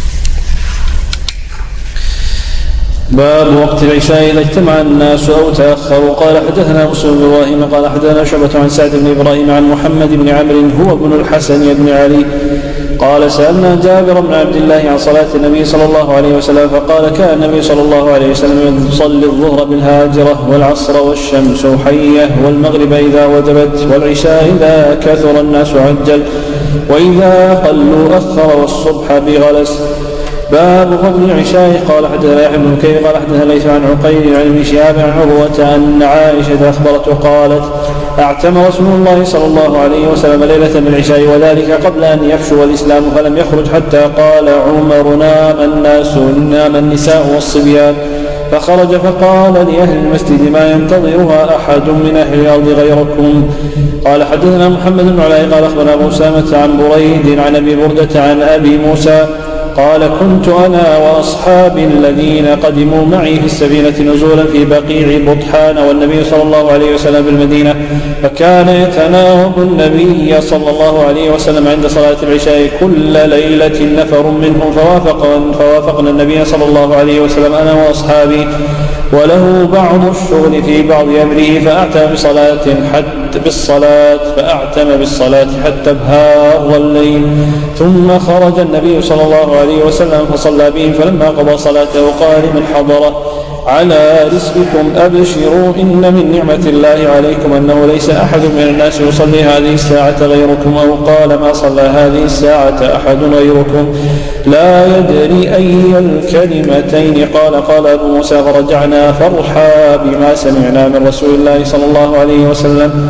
باب وقت العشاء إذا اجتمع الناس أو تأخروا. قال حدثنا مسلم بن إبراهيم قال حدثنا شعبة عن سعد بن إبراهيم عن محمد بن عمرو هو ابن الحسن بن علي قال سألنا جابر بن عبد الله عن صلاة النبي صلى الله عليه وسلم فقال كان النبي صلى الله عليه وسلم يصلي الظهر بالهاجرة والعصر والشمس حية والمغرب إذا وجبت والعشاء إذا كثر الناس عجل وإذا قلوا أخر والصبح بغلس. باب فضل العشاء. قال حدثنا يحيى بن بكير قال حدثنا ليس عن عقيل عن ابن شهاب عن عروة أن عائشة أخبرته قالت اعتم رسول الله صلى الله عليه وسلم ليلة بالعشاء وذلك قبل أن يفشو الإسلام فلم يخرج حتى قال عمر نام الناس نام النساء والصبيان فخرج فقال لأهل المسجد ما ينتظرها أحد من أهل الأرض غيركم. قال حدثنا محمد بن علاء قال أخبرنا أبو أسامة عن بريد عن أبي بردة عن أبي موسى قال كنت أنا وأصحابي الذين قدموا معي في السفينة نزولا في بقيع بطحان والنبي صلى الله عليه وسلم بالمدينة فكان يتناوب النبي صلى الله عليه وسلم عند صلاة العشاء كل ليلة نفر منهم فوافقنا, فوافقنا النبي صلى الله عليه وسلم أنا وأصحابي وله بعض الشغل في بعض أمره فأعتم بصلاة حتى بالصلاة فأعتم بالصلاة حتى ابهار الليل ثم خرج النبي صلى الله عليه وسلم فصلى بهم فلما قضى صلاته قال من حضر على رزقكم أبشروا إن من نعمة الله عليكم أنه ليس أحد من الناس يصلي هذه الساعة غيركم أو قال ما صلى هذه الساعة أحد غيركم لا يدري أي الكلمتين قال. قال أبو موسى فرجعنا فرحا بما سمعنا من رسول الله صلى الله عليه وسلم.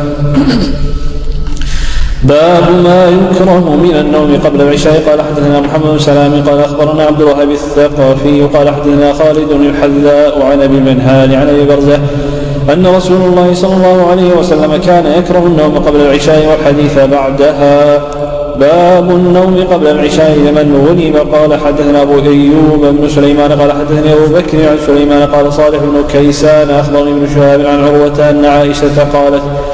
باب ما يكره من النوم قبل العشاء. قال حدثنا محمد بن سلام قال أخبرنا عبد الوهاب الثقفي قال حدثنا خالد الحذاء عن أبي المنهال عن أبي برزة أن رسول الله صلى الله عليه وسلم كان يكره النوم قبل العشاء والحديث بعدها. باب النوم قبل العشاء لمن غلب. قال حدثنا أبو أيوب بن سليمان قال حدثني أبو بكر عن سليمان قال صالح بن كيسان أخبرني بن شهاب عن عروة أن عائشة قالت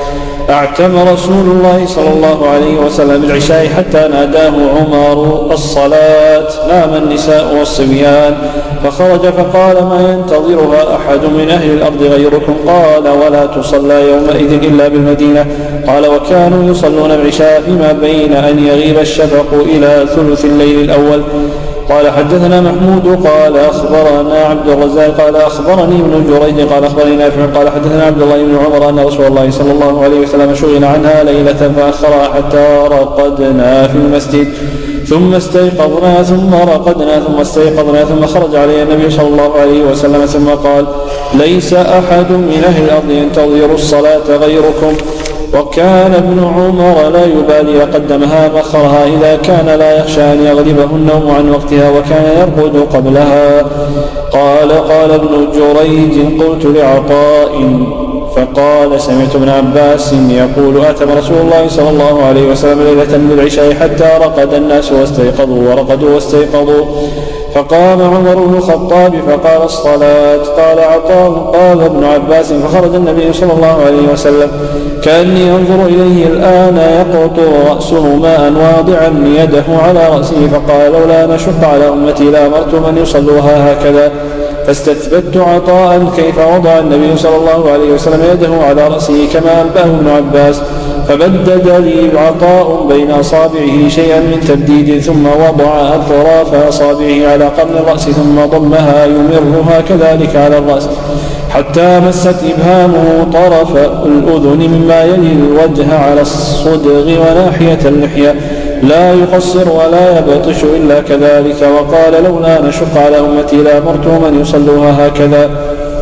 أعتم رسول الله صلى الله عليه وسلم بالعشاء حتى ناداه عمر الصلاة، نام النساء والصبيان، فخرج فقال: ما ينتظرها أحد من أهل الأرض غيركم؟ قال: ولا تصلى يومئذ إلا بالمدينة. قال: وكانوا يصلون العشاء فيما بين أن يغيب الشفق إلى ثلث الليل الأول. قال: حدثنا محمود قال أخبرنا عبد الرزاق قال أخبرني ابن جريج قال أخبرني نافع قال حدثنا عبد الله بن عمر أن رسول الله صلى الله عليه وسلم شغل عنها ليلة فأخرها حتى رقدنا في المسجد ثم استيقظنا ثم رقدنا ثم استيقظنا ثم خرج عليه النبي صلى الله عليه وسلم ثم قال: ليس أحد من أهل الأرض ينتظر الصلاة غيركم. وكان ابن عمر لا يبالي قدمها مخرها إذا كان لا يخشى أن يغلبه النوم عن وقتها، وكان يرقد قبلها. قال قال ابن جريج: قلت لعطاء فقال: سمعت ابن عباس يقول: أتم رسول الله صلى الله عليه وسلم ليلة بالعشاء حتى رقد الناس واستيقظوا ورقدوا واستيقظوا، فقام عمر بن الخطاب فقال: الصلاة. قال عطاء: قال ابن عباس: فخرج النبي صلى الله عليه وسلم كأني أنظر إليه الآن يقطر رأسه ماء واضعا يده على رأسه، فقال: لولا نشق على أمتي لأمرت من يصلوها هكذا. فاستثبت عطاء كيف وضع النبي صلى الله عليه وسلم يده على رأسه كما أنبأه ابن عباس، فبدد لي عطاء بين أصابعه شيئا من تبديد، ثم وضع أطراف أصابعه على قرن الرأس ثم ضمها يمرها كذلك على الرأس حتى مست إبهامه طرف الأذن مما يلي الوجه على الصدغ وناحية اللحية، لا يقصر ولا يبطش إلا كذلك. وقال: لولا نشق على أمتي لأمرتهم أن يصلوها هكذا.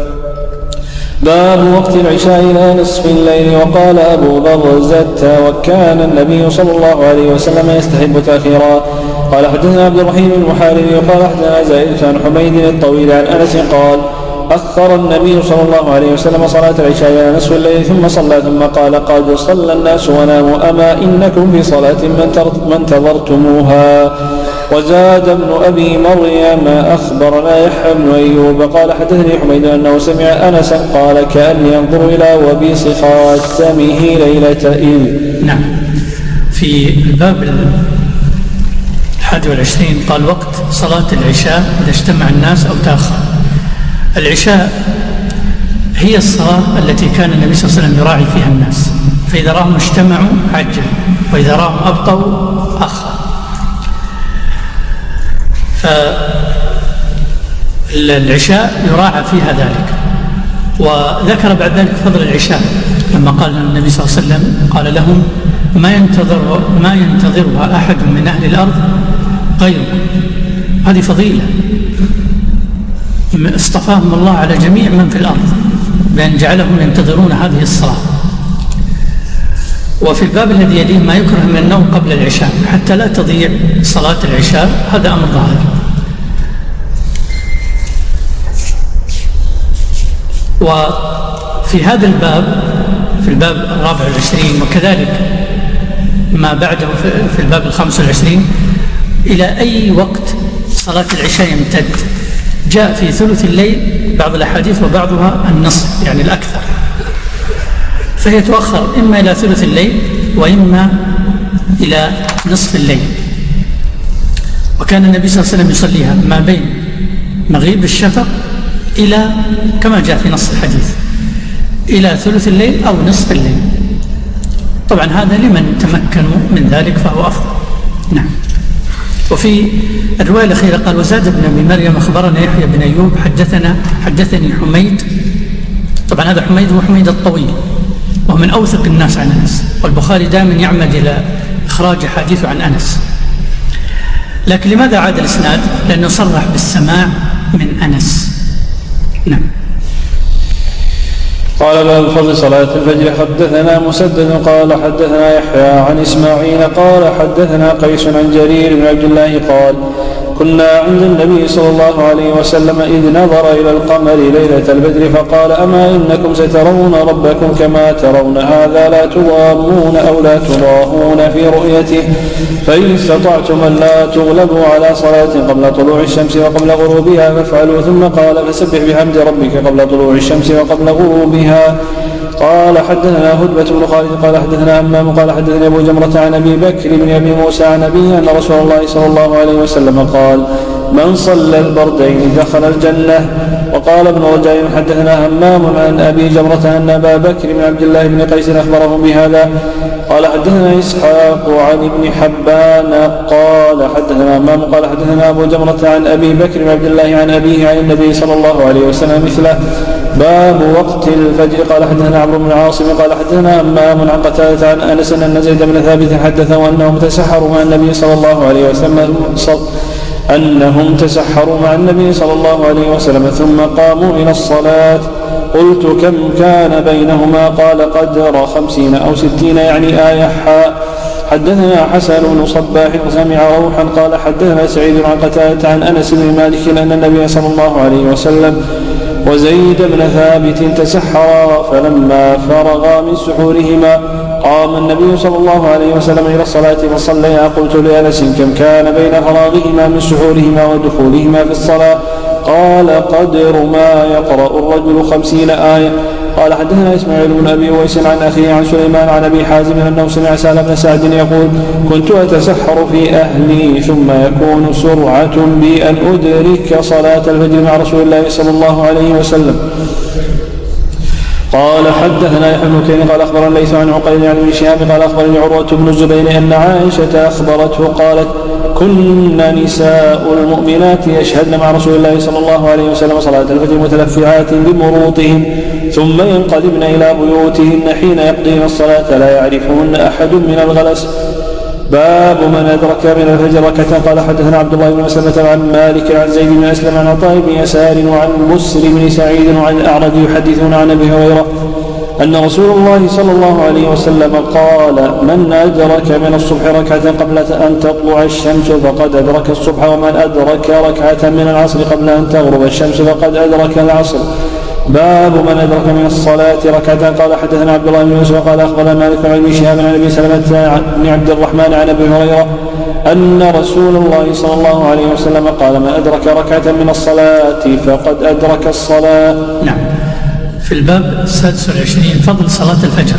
باب وقت العشاء إلى نصف الليل. وقال أبو برزة: وكان النبي صلى الله عليه وسلم يستحب تأخيرا. قال حدثنا عبد الرحيم المحاربي قال حدثنا زائدة عن حميد الطويل عن أنس قال: أخر النبي صلى الله عليه وسلم صلاة العشاء إلى نصف الليل ثم صلى ثم قال: قد صلى الناس وناموا، أما إنكم في صلاة ما انتظرتموها. وزاد ابن أبي مريم أخبرنا يحيى بن أيوب قال حدثني حميد أنه سمع أنسا قال: كأني أنظر إلى وبيص خاتمه ليلة إذ. نعم. في الباب الحادي والعشرين قال: وقت صلاة العشاء إذا اجتمع الناس أو تأخر. العشاء هي الصلاة التي كان النبي صلى الله عليه وسلم يراعي فيها الناس، فإذا رأهم اجتمعوا عجل، وإذا رأهم أبطوا أخر. فالعشاء يراعى فيها ذلك. وذكر بعد ذلك فضل العشاء لما قال النبي صلى الله عليه وسلم قال لهم: ما ينتظر ما ينتظرها أحد من أهل الأرض غيركم. هذه فضيلة اصطفاهم الله على جميع من في الأرض بأن جعلهم ينتظرون هذه الصلاة. وفي الباب الذي يليه ما يكره من النوم قبل العشاء حتى لا تضيع صلاة العشاء، هذا أمر ظاهر. وفي هذا الباب في الباب الرابع والعشرين وكذلك ما بعده في الباب الخامس والعشرين إلى أي وقت صلاة العشاء يمتد. جاء في ثلث الليل بعض الأحاديث وبعضها النصف يعني الأكثر، فهي تؤخر إما إلى ثلث الليل وإما إلى نصف الليل. وكان النبي صلى الله عليه وسلم يصليها ما بين مغيب الشفق إلى كما جاء في نص الحديث إلى ثلث الليل أو نصف الليل. طبعا هذا لمن تمكنوا من ذلك فهو أفضل. نعم. وفي الرواية الأخيرة قال: وزاد ابن أبي مريم أخبرنا يحيى بن أيوب حدثنا حدثني حميد. طبعا هذا حميد هو حميد الطويل وهو من أوثق الناس عن أنس، والبخاري دائما يعمد إلى إخراج حديثه عن أنس. لكن لماذا عاد الإسناد؟ لأنه صرح بالسماع من أنس. نعم. قال: باب فضل صلاة الفجر. حدثنا مسدد قال حدثنا يحيى عن إسماعيل قال حدثنا قيس عن جرير بن عبد الله قال: كنا عند النبي صلى الله عليه وسلم إذ نظر إلى القمر ليلة البدر فقال: أما إنكم سترون ربكم كما ترون هذا، لا تضامون أو لا تضاهون في رؤيته، فإن استطعتم أن لا تغلبوا على صلاة قبل طلوع الشمس وقبل غروبها فافعلوا. ثم قال: فسبح بحمد ربك قبل طلوع الشمس وقبل غروبها. قال حدثنا هدبة بن خالد قال حدثنا همام قال حدثنا أبو جمرة عن أبي بكر بن أبي موسى عن أبيه أن رسول الله صلى الله عليه وسلم قال من صلى البردين دخل الجنة. وقال ابن رجاء حدثنا همام عن أبي جمرة أن أبا بكر بن عبد الله بن قيس أخبره بهذا. قال حدثنا إسحاق عن ابن حبان قال حدثنا همام قال حدثنا أبو جمرة عن أبي بكر بن عبد الله عن أبيه عن النبي صلى الله عليه وسلم مثله. باب وقت الفجر. قال حدثنا عمرو بن عاصم قال حدثنا همام عن قتادة عن أنس أن زيد بن ثابت حدثه أنهم تسحروا مع النبي صلى الله عليه وسلم أنهم تسحروا مع النبي صلى الله عليه وسلم ثم قاموا إلى الصلاة. قلت كم كان بينهما؟ قال قدر خمسين أو ستين يعني آية. حاء حدثنا حسن بن صباح وسمع روحا قال حدثنا سعيد عن قتادة عن أنس بن مالك أن النبي صلى الله عليه وسلم وزيد بن ثابت تسحرا فلما فرغا من سحورهما قام النبي صلى الله عليه وسلم إلى الصلاة فصليا. قلت لأنس كم كان بين فراغهما من سحورهما ودخولهما في الصلاة؟ قال قدر ما يقرأ الرجل خمسين آية. قال حدثنا إسماعيل بن أبي ويس عن أخيه عن سليمان عن أبي حازم أنه سمع سهل بن سعد يقول كنت أتسحر في أهلي ثم يكون سرعة بي أن أدرك صلاة الفجر مع رسول الله صلى الله عليه وسلم. قال حدثنا يحيى بن كثير قال أخبرنا ليس عن عقيل عن ابن شهاب قال أخبرني عروة بن الزبير أن عائشة أخبرته قالت كنا نساء المؤمنات يشهدن مع رسول الله صلى الله عليه وسلم صلاة الفجر متلفعات بمروطهن ثم ينقلبن إلى بيوتهن حين يقضين الصلاة لا يعرفهن أحد من الغلس. باب من أدرك من الفجر ركعة. قال حدثنا عبد الله بن مسلمة عن مالك عن زيد بن أسلم عن عطاء بن يسار وعن مسلم بن سعيد وعن الأعرج يحدثون عن أبي هريرة أن رسول الله صلى الله عليه وسلم قال من أدرك من الصبح ركعة قبل أن تطلع الشمس فقد أدرك الصبح ومن أدرك ركعة من العصر قبل أن تغرب الشمس فقد أدرك العصر. باب من أدرك من الصلاة ركعة. قال حدثنا عبد الله بن يوسف قال أخبرنا مالك عن ابن شهاب عن أبي سلمة بن عبد الرحمن عن أبي هريرة أن رسول الله صلى الله عليه وسلم قال من أدرك ركعة من الصلاة فقد أدرك الصلاة. نعم. في الباب السادس والعشرين فضل صلاة الفجر،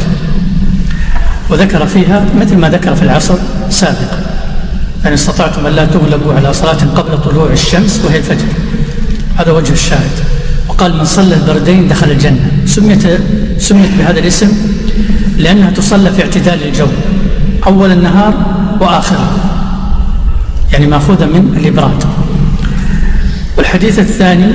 وذكر فيها مثل ما ذكر في العصر سابقا أن استطعتم أن لا تغلبوا على صلاة قبل طلوع الشمس وهي الفجر، هذا وجه الشاهد. وقال من صلى البردين دخل الجنة. سميت سميت بهذا الاسم لأنها تصلى في اعتدال الجو أول النهار وآخره، يعني مأخوذة من الإبراد. والحديث الثاني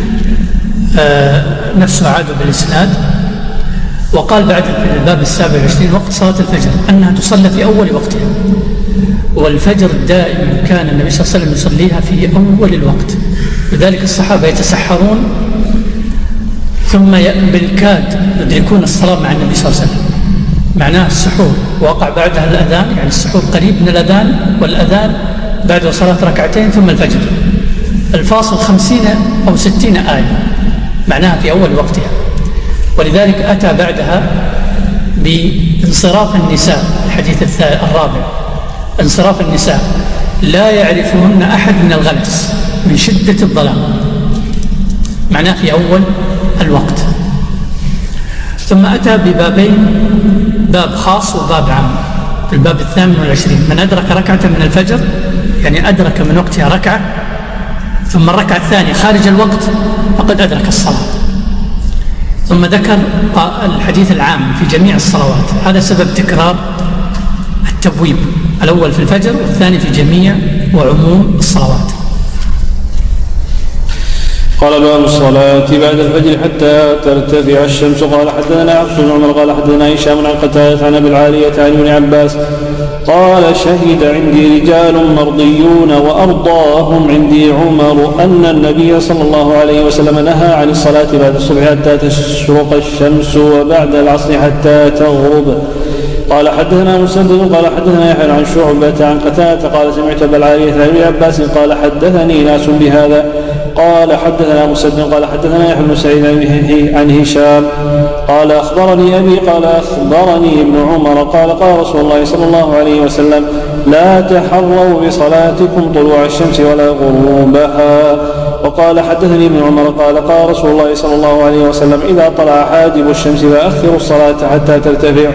آه نفسه عاد بالإسناد. وقال بعد في الباب السابع والعشرين وقت صلاة الفجر أنها تصلى في أول وقتها، والفجر دائما كان النبي صلى الله عليه وسلم يصليها في أول الوقت، لذلك الصحابة يتسحرون ثم بالكاد يدركون الصلاة مع النبي صلى الله عليه وسلم. معناه السحور وقع بعدها الأذان، يعني السحور قريب من الأذان، والأذان بعد صلاة ركعتين ثم الفجر، الفاصل خمسين أو ستين آية، معناها في أول وقتها. ولذلك أتى بعدها بانصراف النساء، الحديث الرابع انصراف النساء لا يعرفهن أحد من الغلس من شدة الظلام، معناه في أول الوقت. ثم أتى ببابين، باب خاص وباب عام. في الباب الثامن والعشرين من أدرك ركعة من الفجر، يعني أدرك من وقتها ركعة، ثم الركعة الثانية خارج الوقت فقد أدرك الصلاة. ثم ذكر الحديث العام في جميع الصلوات، هذا سبب تكرار التبويب، الأول في الفجر والثاني في جميع وعموم الصلوات. قال باب الصلاة بعد الفجر حتى ترتفع الشمس. قال حدثنا عبد بن عمر قال حدثنا هشام عن قتادة عن أبي العالية عن ابن عباس قال شهد عندي رجال مرضيون وأرضاهم عندي عمر أن النبي صلى الله عليه وسلم نهى عن الصلاة بعد الصبح حتى تشرق الشمس وبعد العصر حتى تغرب. قال حدثنا مسدد قال حدثنا يحيى عن شعبة عن قتادة قال سمعت أبا العالية عن ابن عباس قال حدثني ناس بهذا. قال حدثنا مسدد قال حدثنا يحيى بن سعيد عن هشام قال أخبرني أبي قال أخبرني ابن عمر قال قال رسول الله صلى الله عليه وسلم لا تحروا بصلاتكم طلوع الشمس ولا غروبها. وقال حدثني ابن عمر قال قال رسول الله صلى الله عليه وسلم إذا طلع حاجب الشمس فأخروا الصلاة حتى ترتفع،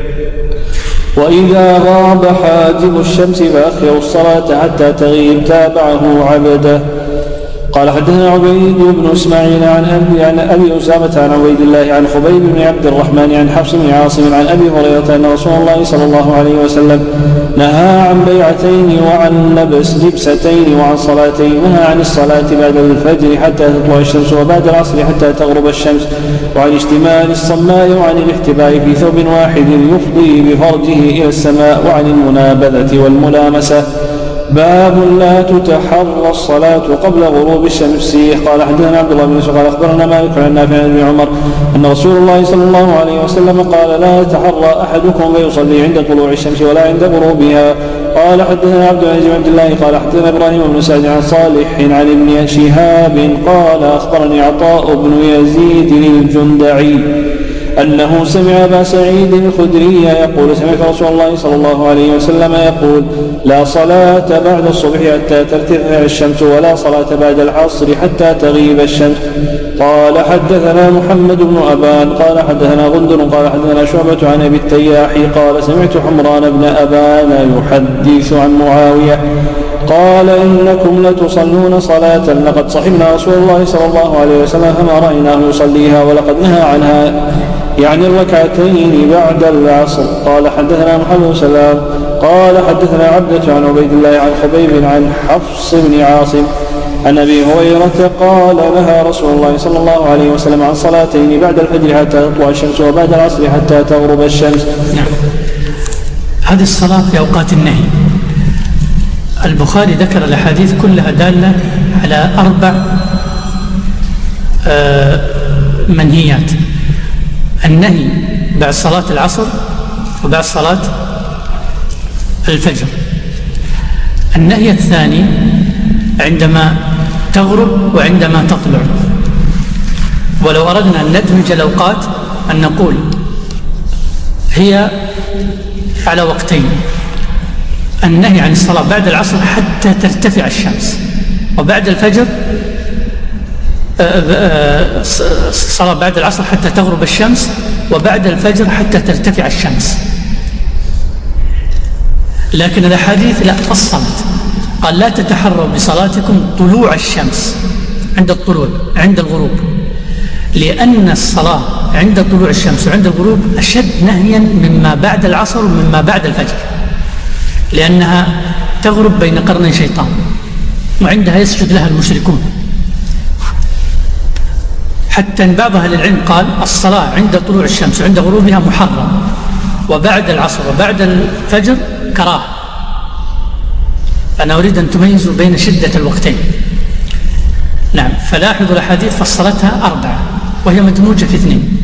وإذا غاب حاجب الشمس فأخروا الصلاة حتى تغيب. تابعه عبده. قال حدثنا عبيد بن إسماعيل عن أبي عن أبي أسامة عن عبيد الله عن خبيب بن عبد الرحمن عن حفص بن عاصم عن أبي هريرة أن رسول الله صلى الله عليه وسلم نهى عن بيعتين وعن لبس لبستين وعن صلاتين. نهى عن الصلاة بعد الفجر حتى تطلع الشمس وبعد العصر حتى تغرب الشمس، وعن اشتمال الصماء وعن الاحتباء في ثوب واحد يفضي بفرجه إلى السماء، وعن المنابذة والملامسة. باب لا تتحرى الصلاة قبل غروب الشمس. قال حدثنا عبد الله بن يوسف قال أخبرنا مالك عن نافع عن ابن عمر أن رسول الله صلى الله عليه وسلم قال لا يتحرى أحدكم فيصلي عند طلوع الشمس ولا عند غروبها. قال حدثنا عبد العزيز بن عبد الله قال حدثنا إبراهيم بن سعد عن صالح عن ابن شهاب قال أخبرني عطاء بن يزيد الجندعي أنه سمع أبا سعيد الخدري يقول سمعت رسول الله صلى الله عليه وسلم يقول لا صلاة بعد الصبح حتى ترتفع الشمس ولا صلاة بعد العصر حتى تغيب الشمس. قال حدثنا محمد بن أبان قال حدثنا غندر قال حدثنا شعبة عن أبي التياح قال سمعت حمران بن أبان يحدث عن معاوية قال إنكم لتصلون صلاة لقد صحبنا رسول الله صلى الله عليه وسلم فما رأيناه يصليها ولقد نهى عنها يعني الركعتين بعد العصر. قال حدثنا محمد سلام قال حدثنا عبدة عن عبيد الله عن خبيب عن حفص بن عاصم عن أبي هريرة قال نهى رسول الله صلى الله عليه وسلم عن صلاتين بعد الفجر حتى تطلع الشمس وبعد العصر حتى تغرب الشمس. نعم. هذه الصلاة في أوقات النهي. البخاري ذكر الأحاديث كلها دالة على أربع منهيات: النهي بعد صلاة العصر وبعد صلاة الفجر. النهي الثاني عندما تغرب وعندما تطلع. ولو أردنا أن ندمج الأوقات أن نقول هي على وقتين: النهي عن الصلاة بعد العصر حتى ترتفع الشمس، وبعد الفجر الصلاة بعد العصر حتى تغرب الشمس، وبعد الفجر حتى ترتفع الشمس. لكن الأحاديث لا فصلت، قال لا تتحروا بصلاتكم طلوع الشمس عند الطلوع عند الغروب، لأن الصلاة عند طلوع الشمس وعند الغروب أشد نهيا مما بعد العصر ومما بعد الفجر، لأنها تغرب بين قرني شيطان وعندها يسجد لها المشركون. حتى ان بعض اهل العلم قال الصلاة عند طلوع الشمس وعند غروبها محرم، وبعد العصر وبعد الفجر كراهة. أنا أريد أن تميزوا بين شدة الوقتين. نعم. فلاحظوا الأحاديث فصلتها أربعة وهي مدموجة في اثنين: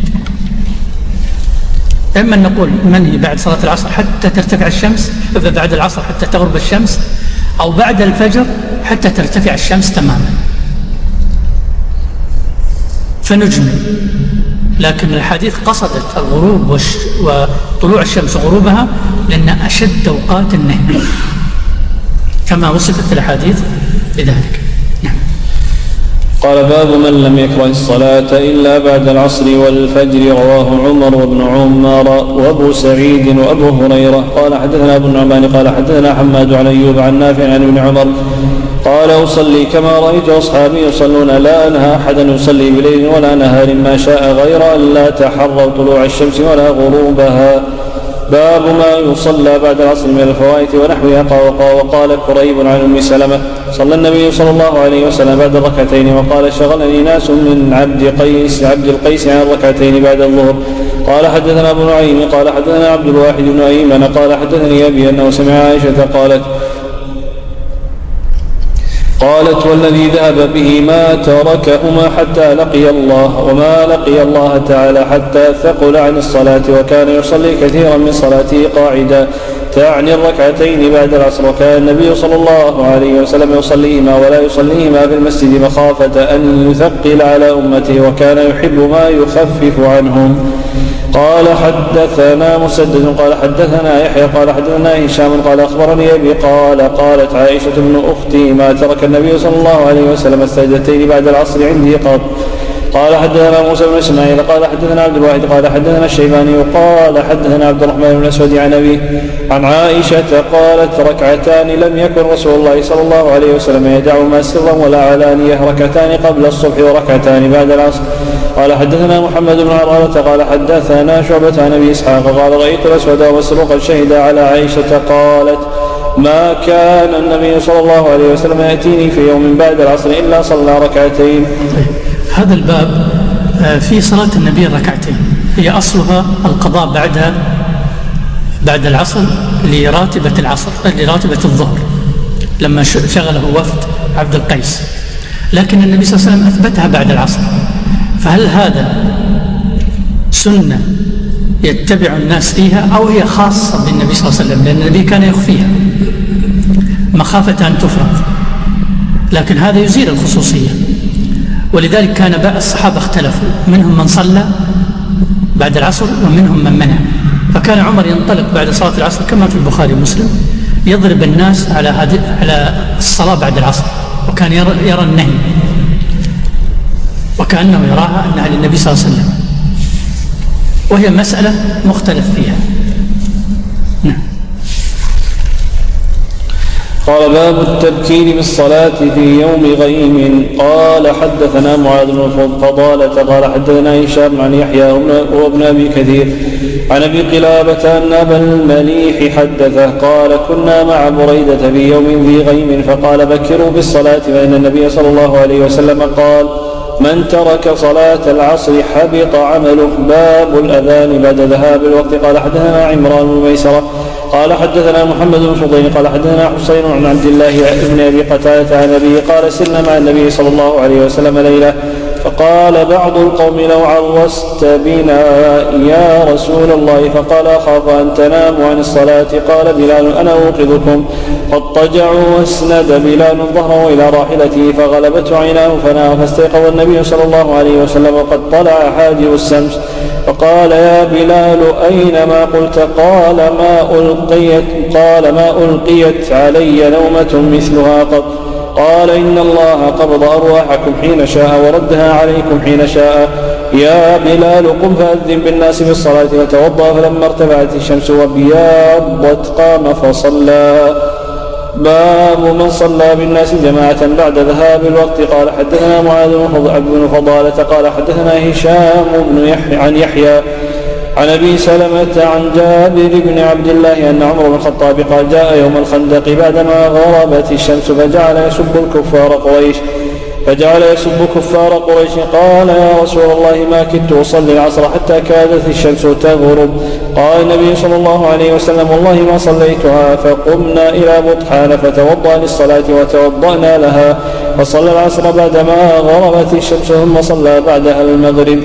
إما أن نقول منهي بعد صلاة العصر حتى ترتفع الشمس، بعد العصر حتى تغرب الشمس، أو بعد الفجر حتى ترتفع الشمس تماما. فنجمل. لكن الحديث قصدت الغروب وطلوع الشمس وغروبها لأن أشد أوقات النهي كما وصفت الحديث لذلك. نعم. قال باب من لم يكره الصلاة إلا بعد العصر والفجر. رواه عمر وابن عمر وابو سعيد وابو هريرة. قال حدثنا ابو النعمان قال حدثنا حماد عن أيوب عن نافع عن ابن عمر قال أصلي كما رأيت أصحابي يصلون، لا أنهى أحدا يصلي بليل ولا نهار ما شاء غير أن لا تحروا طلوع الشمس ولا غروبها. باب ما يصلى بعد العصر من الفوائت ونحوها. وقال كريب عن أم سلمة صلى النبي صلى الله عليه وسلم بعد الركعتين وقال شغلني ناس من عبد قيس عبد القيس عن الركعتين بعد الظهر. قال حدثنا أبو نعيم قال حدثنا عبد الواحد بن أيمن قال حدثني أبي أنه سمع عائشة قالت قالت والذي ذهب به ما تركهما حتى لقي الله، وما لقي الله تعالى حتى ثقل عن الصلاة، وكان يصلي كثيرا من صلاته قاعدا، تعني الركعتين بعد العصر، وكان النبي صلى الله عليه وسلم يصليهما ولا يصليهما في المسجد مخافة أن يثقل على أمته، وكان يحب ما يخفف عنهم. قال حدثنا مسدد قال حدثنا يحيى قال حدثنا هشام قال أخبرني أبي قال قالت عائشة ابن أختي ما ترك النبي صلى الله عليه وسلم السجدتين بعد العصر عندي قط. قال حدثنا موسى بن اسماعيل قال حدثنا عبد الواحد قال حدثنا الشيباني قال حدثنا عبد الرحمن بن الاسود عن ابي عن عائشه قالت ركعتان لم يكن رسول الله صلى الله عليه وسلم يدعهما سرا ولا علانيه، ركعتان قبل الصبح وركعتان بعد العصر. قال حدثنا محمد بن عرارة قال حدثنا شعبة عن ابي اسحاق قال رايت الاسود ومسروقا شهد على عائشه قالت ما كان النبي صلى الله عليه وسلم ياتيني في يوم بعد العصر الا صلى ركعتين. هذا الباب في صلاة النبي ركعتين، هي أصلها القضاء بعدها بعد العصر لراتبة العصر لراتبة الظهر لما شغله وفد عبد القيس، لكن النبي صلى الله عليه وسلم أثبتها بعد العصر. فهل هذا سنة يتبع الناس فيها أو هي خاصة بالنبي صلى الله عليه وسلم؟ لأن النبي كان يخفيها مخافة أن تفرض، لكن هذا يزيل الخصوصية. ولذلك كان بقى الصحابة اختلفوا، منهم من صلى بعد العصر ومنهم من منع. فكان عمر ينطلق بعد صلاة العصر كما في البخاري ومسلم يضرب الناس على على الصلاة بعد العصر، وكان يرى, يرى النهي وكأنه يراها أنها للنبي صلى الله عليه وسلم، وهي مسألة مختلف فيها. نعم. قال باب التبكير بالصلاة في يوم غيم. قال حدثنا معاذ بن فضالة قال حدثنا هشام عن يحيى وابن أبي كثير عن أبي قلابة أن أبا المليح حدثه قال كنا مع بريدة في يوم ذي غيم فقال بكروا بالصلاة فإن النبي صلى الله عليه وسلم قال من ترك صلاة العصر حبط عمله. باب الأذان بعد ذهاب الوقت. قال حدثنا عمران بن ميسرة قال حدثنا محمد بن فضيل قال حدثنا حسين عن عبد الله بن أبي قتادة عن أبيه قال سرنا مع النبي صلى الله عليه وسلم ليلة فقال بعض القوم لو عرست بنا يا رسول الله فقال أخاف أن تناموا عن الصلاة. قال بلال أنا أوقظكم. فاضطجعوا واسند بلال ظهره إلى راحلته فغلبته عيناه فنام فاستيقظ النبي صلى الله عليه وسلم وقد طلع حاجب الشمس فقال يا بلال أين ما قلت؟ قال ما ألقيت قال ما ألقيت علي نومة مثلها قط. قال إن الله قبض أرواحكم حين شاء وردها عليكم حين شاء. يا بلال قم فأذن بالناس بالصلاة وتوضأ. فلما ارتفعت الشمس وابيضت قام فصلى. باب من صلى بالناس جماعة بعد ذهاب الوقت. قال حدثنا معاذ بن فضالة قال حدثنا هشام بن يحيى عن يحيى عن أبي سلمة عن جابر بن عبد الله أن عمر بن الخطاب قال جاء يوم الخندق بعدما غربت الشمس فجعل يسب الكفار قريش فجعل يسب كفار قريش. قال يا رسول الله ما كدت أصلي العصر حتى كادت الشمس تغرب. قال النبي صلى الله عليه وسلم والله ما صليتها. فقمنا إلى بطحان فتوضأ للصلاة وتوضأنا لها فصلى العصر بعدما غربت الشمس ثم صلى بعدها المغرب.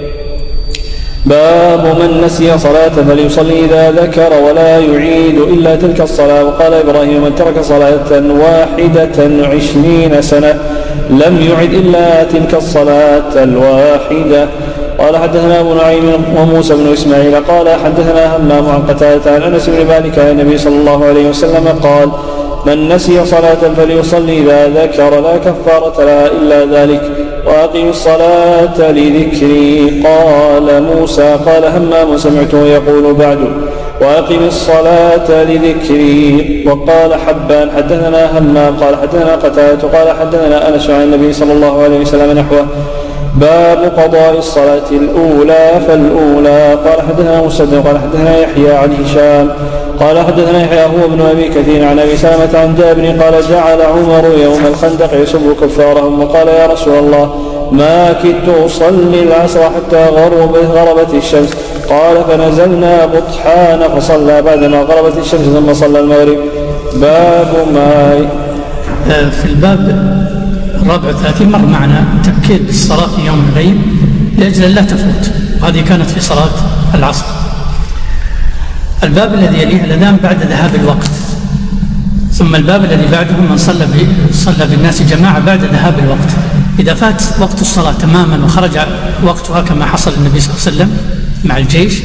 باب من نسي صلاة فليصلي إذا ذكر ولا يعيد إلا تلك الصلاة. وقال إبراهيم من ترك صلاة واحدة عشرين سنة لم يعد إلا تلك الصلاة الواحدة. قال حدثنا أبو نعيم وموسى بن إسماعيل قال حدثنا همام عن قتادة عن أنس بن مالك عن النبي صلى الله عليه وسلم قال من نسي صلاة فليصلي إذا ذكر لا كفارة لها إلا ذلك وأقم الصلاة لذكري. قال موسى قال همام سمعته يقول بعد وأقم الصلاة لذكري. وقال حبان حدثنا همام قال حدثنا قتادة قال حدثنا أنس عن النبي صلى الله عليه وسلم نحوه. باب قضاء الصلاة الأولى فالأولى. قال حدثنا مسدد قال حدثنا يحيى عن هشام قال حدثنا يحيى هو ابن أبي كثير عن أبي سلمة عن جابر قال جعل عمر يوم الخندق يسب كفارهم وقال يا رسول الله ما كدت أصلي العصر حتى غربت, غربت الشمس. قال فنزلنا بطحان فصلى بعدما غربت الشمس ثم صلى المغرب. باب ما في الباب الرابع والثلاثين مر معنا تبكير بالصلاة في يوم الغيب لأجل لا تفوت، وهذه كانت في صلاة العصر. الباب الذي يليه الأذان بعد ذهاب الوقت، ثم الباب الذي بعده من صلى صلى بالناس جماعة بعد ذهاب الوقت. إذا فات وقت الصلاة تماما وخرج وقتها كما حصل النبي صلى الله عليه وسلم مع الجيش.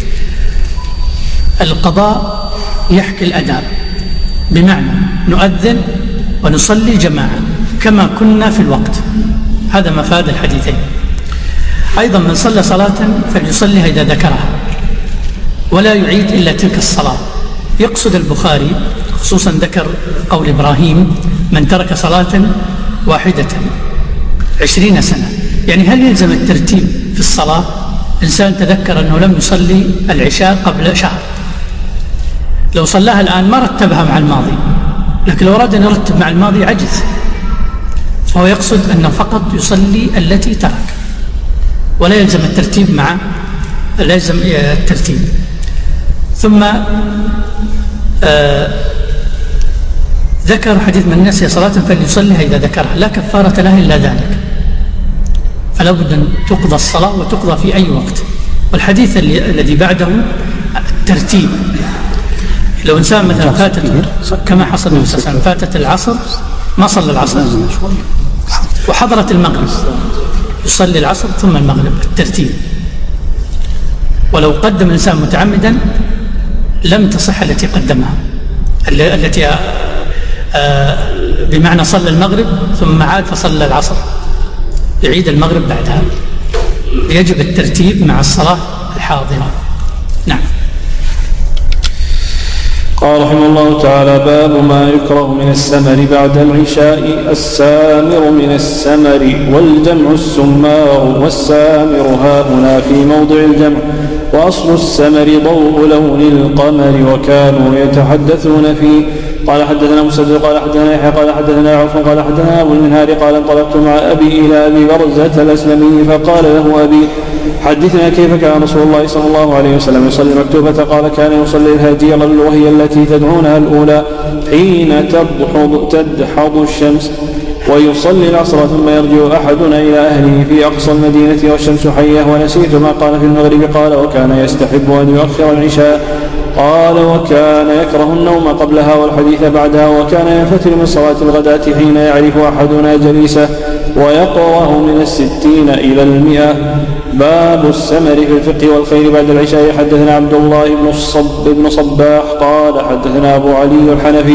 القضاء يحكي الأداب، بمعنى نؤذن ونصلي جماعة كما كنا في الوقت. هذا مفاد الحديثين. أيضا من صلى صلاة فليصليها إذا ذكرها ولا يعيد إلا تلك الصلاة. يقصد البخاري خصوصا ذكر قول إبراهيم من ترك صلاة واحدة عشرين سنة، يعني هل يلزم الترتيب في الصلاة؟ إنسان تذكر أنه لم يصلي العشاء قبل شهر، لو صلاها الآن ما رتبها مع الماضي، لكن لو أراد أن يرتب مع الماضي عجز، فهو يقصد أنه فقط يصلي التي ترك ولا يلزم الترتيب مع لا يلزم الترتيب. ثم آه ذكر حديث من نسي صلاة فليصليها إذا ذكرها لا كفارة لها إلا ذلك، فلا بد أن تقضى الصلاة وتقضى في أي وقت. والحديث الذي بعده الترتيب، لو إنسان مثلا فاتت كما حصل النبي صلى الله عليه وسلم فاتت العصر ما صلى العصر وحضرت المغرب يصلي العصر ثم المغرب، الترتيب. ولو قدم الإنسان متعمدا لم تصح التي قدمها، التي بمعنى صلى المغرب ثم عاد فصلى العصر، يعيد المغرب بعدها. يجب الترتيب مع الصلاة الحاضرة. نعم. قال رحمه الله تعالى: باب ما يكره من السمر بعد العشاء. السامر من السمر والجمع السمار، والسامر ها هنا في موضع الجمع، وأصل السمر ضوء لون القمر، وكانوا يتحدثون فيه. قال حدثنا مسدد قال حدثنا يحيى قال حدثنا عوف قال حدثنا أبو المنهار قال انطلقت مع أبي إلى أبي برزة الأسلمي فقال له أبي: حدثنا كيف كان رسول الله صلى الله عليه وسلم يصلي المكتوبة؟ قال: كان يصلي الهادية وهي التي تدعونها الأولى حين تدحض, تدحض الشمس، ويصلي العصر ثم يرجع أحدنا إلى أهله في أقصى المدينة والشمس حية. ونسيت ما قال في المغرب. قال: وكان يستحب أن يؤخر العشاء. قال: وكان يكره النوم قبلها والحديث بعدها. وكان ينفتل من صلاة الغداة حين يعرف أحدنا جليسه ويقرأ من الستين إلى المئة. باب السمر في الفقه والخير بعد العشاء. حدثنا عبد الله بن الصب بن صباح قال حدثنا أبو علي الحنفي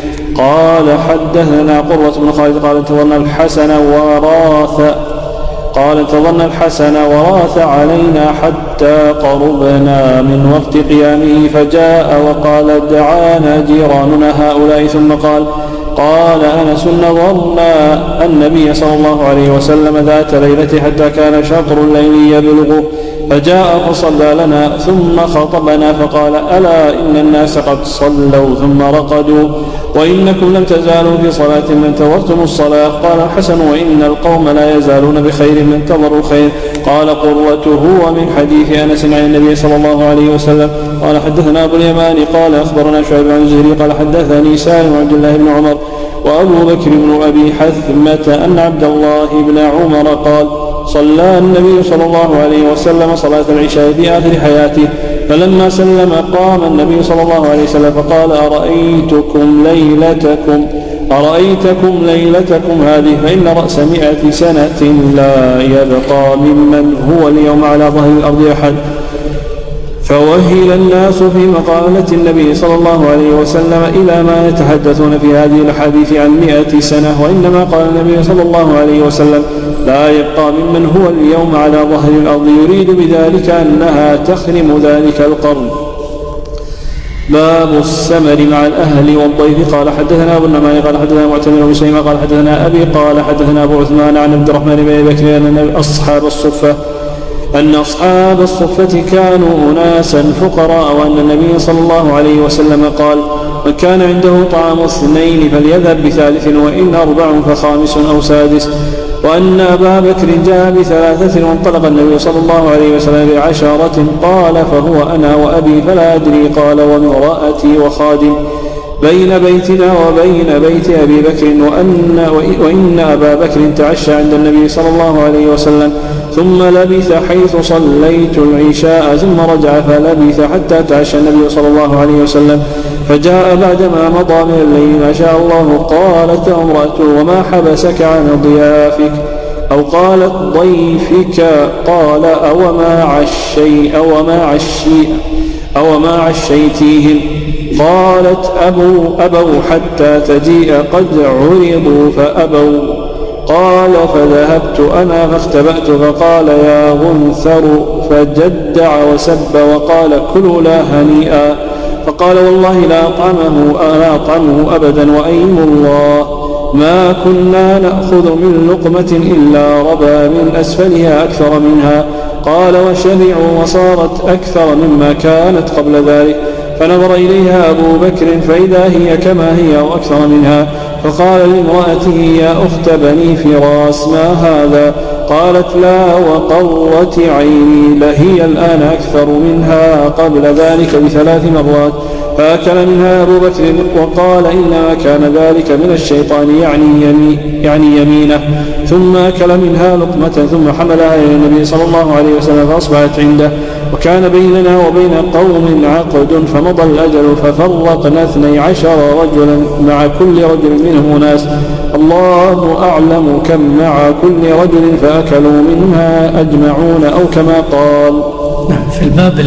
قال حدثنا قرة بن خالد قال انتظرنا الحسن وراث قال انتظرنا الحسن وراث علينا حتى قربنا من وقت قيامه، فجاء وقال: دعانا جيراننا هؤلاء. ثم قال: قال أنس: نظرنا النبي صلى الله عليه وسلم ذات ليلة حتى كان شطر الليل يبلغه، فجاء فصلى لنا ثم خطبنا فقال: ألا إن الناس قد صلوا ثم رقدوا، وإنكم لم تزالوا في صلاة ما انتظرتم الصلاة. قال الحسن: وإن القوم لا يزالون بخير ما انتظروا الخير. قال قرة: هو من حديث أنس عن النبي صلى الله عليه وسلم. قال حدثنا أبو اليمان قال أخبرنا شعيب عن الزهري قال حدثني سالم عبد الله بن عمر وأبو بكر بن أبي حثمة أن عبد الله بن عمر قال: صلى النبي صلى الله عليه وسلم صلاة العشاء في آخر حياته، فلما سلم قام النبي صلى الله عليه وسلم فقال: أرأيتكم ليلتكم أرأيتكم ليلتكم هذه فإن رأس مئة سنة لا يبقى ممن هو اليوم على ظهر الأرض أحد. فوهل الناس في مقالة النبي صلى الله عليه وسلم إلى ما يتحدثون في هذه الحديث عن مئة سنة، وإنما قال النبي صلى الله عليه وسلم: لا يبقى ممن هو اليوم على ظهر الأرض، يريد بذلك أنها تخرم ذلك القرن. باب السمر مع الأهل والضيف. قال حدثنا أبو النعمان قال حدثنا معتمر بن سليمان قال حدثنا أبي قال حدثنا أبو عثمان عن عبد الرحمن بن أبي بكر أن أصحاب الصفة أن أصحاب الصفة كانوا أناسا فقراء، وأن النبي صلى الله عليه وسلم قال: من كان عنده طعام اثنين فليذهب بثالث، وإن أربع فخامس أو سادس. وأن أبا بكر جاء بثلاثة وانطلق النبي صلى الله عليه وسلم بعشرة. قال: فهو أنا وأبي فلا أدري. قال: وامرأتي وخادم بين بيتنا وبين بيت أبي بكر. وأن, وإن أبا بكر تعشى عند النبي صلى الله عليه وسلم ثم لبث حيث صليت العشاء ثم رجع فلبث حتى تعشى النبي صلى الله عليه وسلم، فجاء بعدما مضى من الليل ما شاء الله. قالت امرأته: وما حبسك عن ضيافك؟ أو قالت ضيفك قال أو ما عشي أو ما عشي أو ما عشيتيهم قالت أبوا أبوا حتى تجيء قد عرضوا فأبوا قال فذهبت أنا فاختبأت فقال يا غنثر فجدع وسب وقال كلوا لا هنيئا فقال والله لا أطعمه لا أطعمه أبدا وأيم الله ما كنا نأخذ من لقمة إلا ربا من أسفلها أكثر منها قال وشبعوا وصارت أكثر مما كانت قبل ذلك فنظر إليها أبو بكر فإذا هي كما هي أو أكثر منها فقال لامرأته يا أخت بني فراس ما هذا قالت لا وقرت عيني لهي الآن أكثر منها قبل ذلك بثلاث مرات فأكل منها أبو بكر وقال إنما كان ذلك من الشيطان يعني, يمي يعني يمينه ثم أكل منها لقمة ثم حملها إلى النبي صلى الله عليه وسلم فأصبحت عنده وكان بيننا وبين قوم عقد فمضى الأجل ففرقنا اثني عشر رجلا مع كل رجل منهم ناس الله أعلم كم مع كل رجل فأكلوا منها أجمعون أو كما قال. نعم. في الباب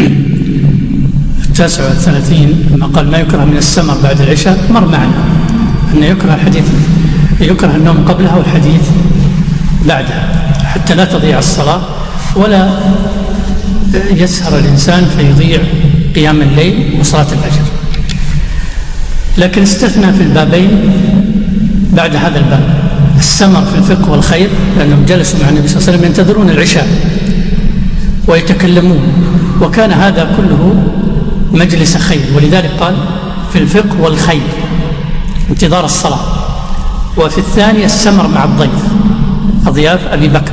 التاسع والثلاثين لما قال ما يكره من السمر بعد العشاء مر معنا أن يكره الحديث يكره النوم قبلها والحديث بعدها حتى لا تضيع الصلاة ولا يسهر الإنسان فيضيع قيام الليل وصلاة الفجر. لكن استثنى في البابين بعد هذا الباب السمر في الفقه والخير لأنهم جلسوا مع النبي صلى الله عليه وسلم ينتظرون العشاء ويتكلمون وكان هذا كله مجلس خير ولذلك قال في الفقه والخير انتظار الصلاة. وفي الثاني السمر مع الضيف أضياف أبي بكر.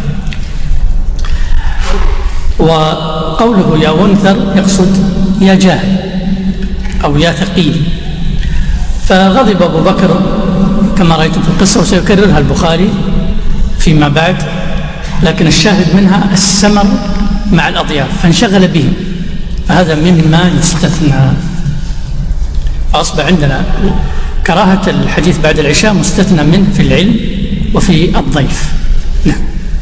وقوله يا غنثر يقصد يا جاهل أو يا ثقيل فغضب أبو بكر كما رأيتم في القصة وسيكررها البخاري فيما بعد لكن الشاهد منها السمر مع الأضياف فانشغل بهم فهذا مما يستثنى. فأصبح عندنا كراهة الحديث بعد العشاء مستثنى منه في العلم وفي الضيف. نعم.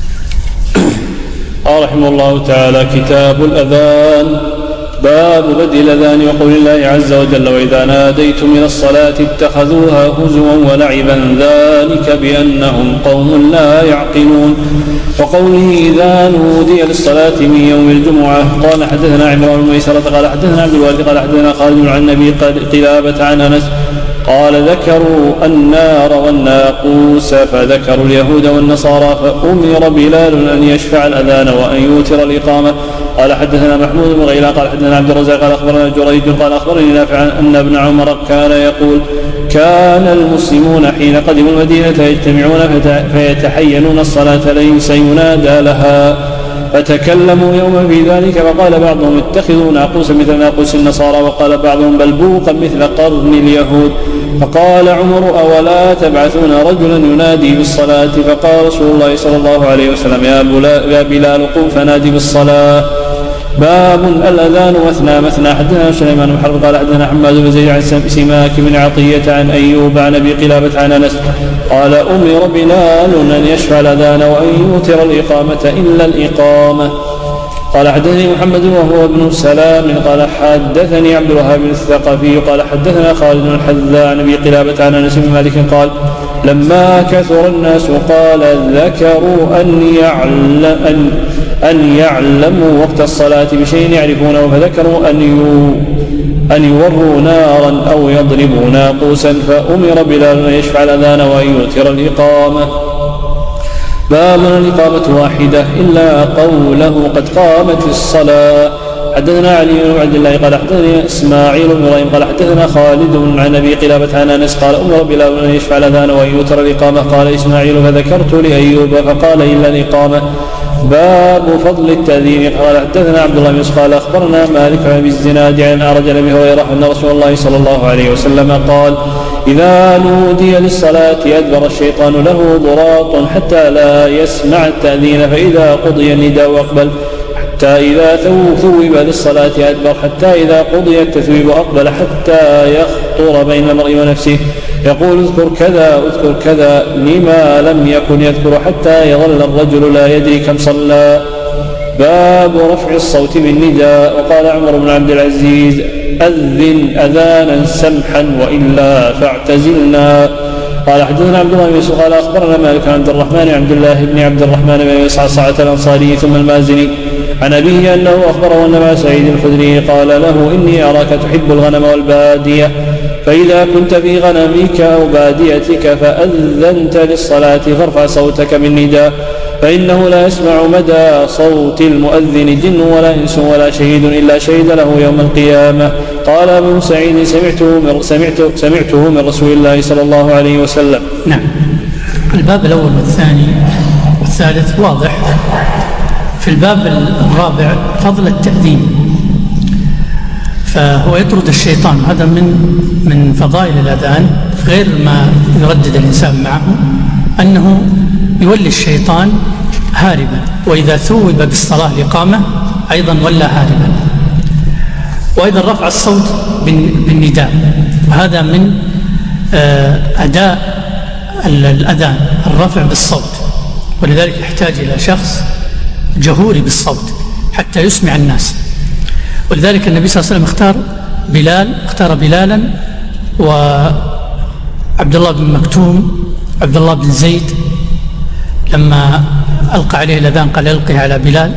قال رحمه الله تعالى كتاب الأذان باب بدء الأذان وقول الله عز وجل وإذا ناديتم من الصلاة اتخذوها هزوا ولعبا ذلك بأنهم قوم لا يعقلون. وقوله إذا نودي للصلاة من يوم الجمعة. قال حدثنا عمران بن ميسرة قال حدثنا عبد الوارث قال حدثنا خالد عن النبي قلابة عن أنس قال ذكروا النار والناقوس فذكروا اليهود والنصارى فأمر بلال أن يشفع الأذان وأن يوتر الإقامة. قال حدثنا محمود بن غيلان قال حدثنا عبد الرزاق قال أخبرنا جريج قال أخبرني نافع أن ابن عمر كان يقول كان المسلمون حين قدموا المدينة يجتمعون فيتحينون الصلاة ليس ينادى لها فتكلموا يوما في ذلك فقال بعضهم اتخذوا ناقوسا مثل ناقوس النصارى وقال بعضهم بل بوقا مثل قرن اليهود. فقال عمر أولا تبعثون رجلا ينادي بالصلاة فقال رسول الله صلى الله عليه وسلم يا بلال قم فنادي بالصلاة. باب الأذان مثنى مثنى. حدثنا سليمان بن حرب قال حدثنا حماد بن زيد عن سماك بن عطية عن أيوب عن أبي قلابة عن أنس قال أمر بلال أن يشفع الأذان وأن يوتر الإقامة إلا الإقامة. قال حدثني محمد وهو ابن سلام قال حدثني عبد الوهاب الثقفي قال حدثنا خالد بن الحذاء عن أبي قلابة عن أنس بن مالك قال لما كثر الناس قال ذكروا أن يعلم أن أن يعلموا وقت الصلاة بشيء يعرفونه فذكروا أن أن يوروا نارا أو يضربوا ناقوسا فأمر بلال أن يشفع الأذان وأن يوتر الإقامة. باب الإقامة واحدة إلا قوله قد قامت الصلاة. حدثنا علي بن عبد الله قال حدثنا إسماعيل بن إبراهيم قال حدثنا خالد عن أبي قلابة عن أنس قال أمر بلال أن يشفع الأذان وأن يوتر الإقامة. قال إسماعيل فذكرت لأيوب فقال إلا الإقامة. باب فضل التأذين. قال حدثنا عبد الله بن يوسف قال أخبرنا مالك عن أبي الزناد عن أعرج عن أبي هريرة أن رسول الله صلى الله عليه وسلم قال إذا نودي للصلاة أدبر الشيطان له ضراط حتى لا يسمع التأذين فإذا قضي النداء أقبل حتى إذا ثوب للصلاة أدبر حتى إذا قضي التثويب أقبل حتى يخطر بين المرء ونفسه يقول اذكر كذا اذكر كذا لما لم يكن يذكر حتى يظل الرجل لا يدري كم صلى. باب رفع الصوت بالنداء. وقال عمر بن عبد العزيز أذن أذانا سمحا وإلا فاعتزلنا. قال حدثنا عبد الله بن يوسف قال أخبرنا مالك عن عبد الرحمن عبد الله بن عبد الرحمن بن يسعى الأنصاري ثم المازني عن أبيه أنه أخبره أن أبا سعيد الخدري قال له إني أراك تحب الغنم والبادية فإذا كنت في غنمك أو باديتك فأذنت للصلاة فارفع صوتك بالنداء فإنه لا يسمع مدى صوت المؤذن جن ولا إنس ولا شهيد إلا شهد له يوم القيامة. قال أبو سعيد سمعته من, سمعته, سمعته من رسول الله صلى الله عليه وسلم. نعم. الباب الأول والثاني والثالث واضح. في الباب الرابع فضل التأذين، فهو يطرد الشيطان، هذا من من فضائل الأذان غير ما يردد الإنسان معه، أنه يولي الشيطان هاربا، وإذا ثوب بالصلاة الإقامة أيضا ولى هاربا. وأيضا رفع الصوت بالنداء، وهذا من أداء الأذان الرفع بالصوت، ولذلك يحتاج إلى شخص جهوري بالصوت حتى يسمع الناس. ولذلك النبي صلى الله عليه وسلم اختار بلال اختار بلالا وعبد الله بن مكتوم عبد الله بن زيد لما ألقى عليه الأذان قال ألقه على بلال،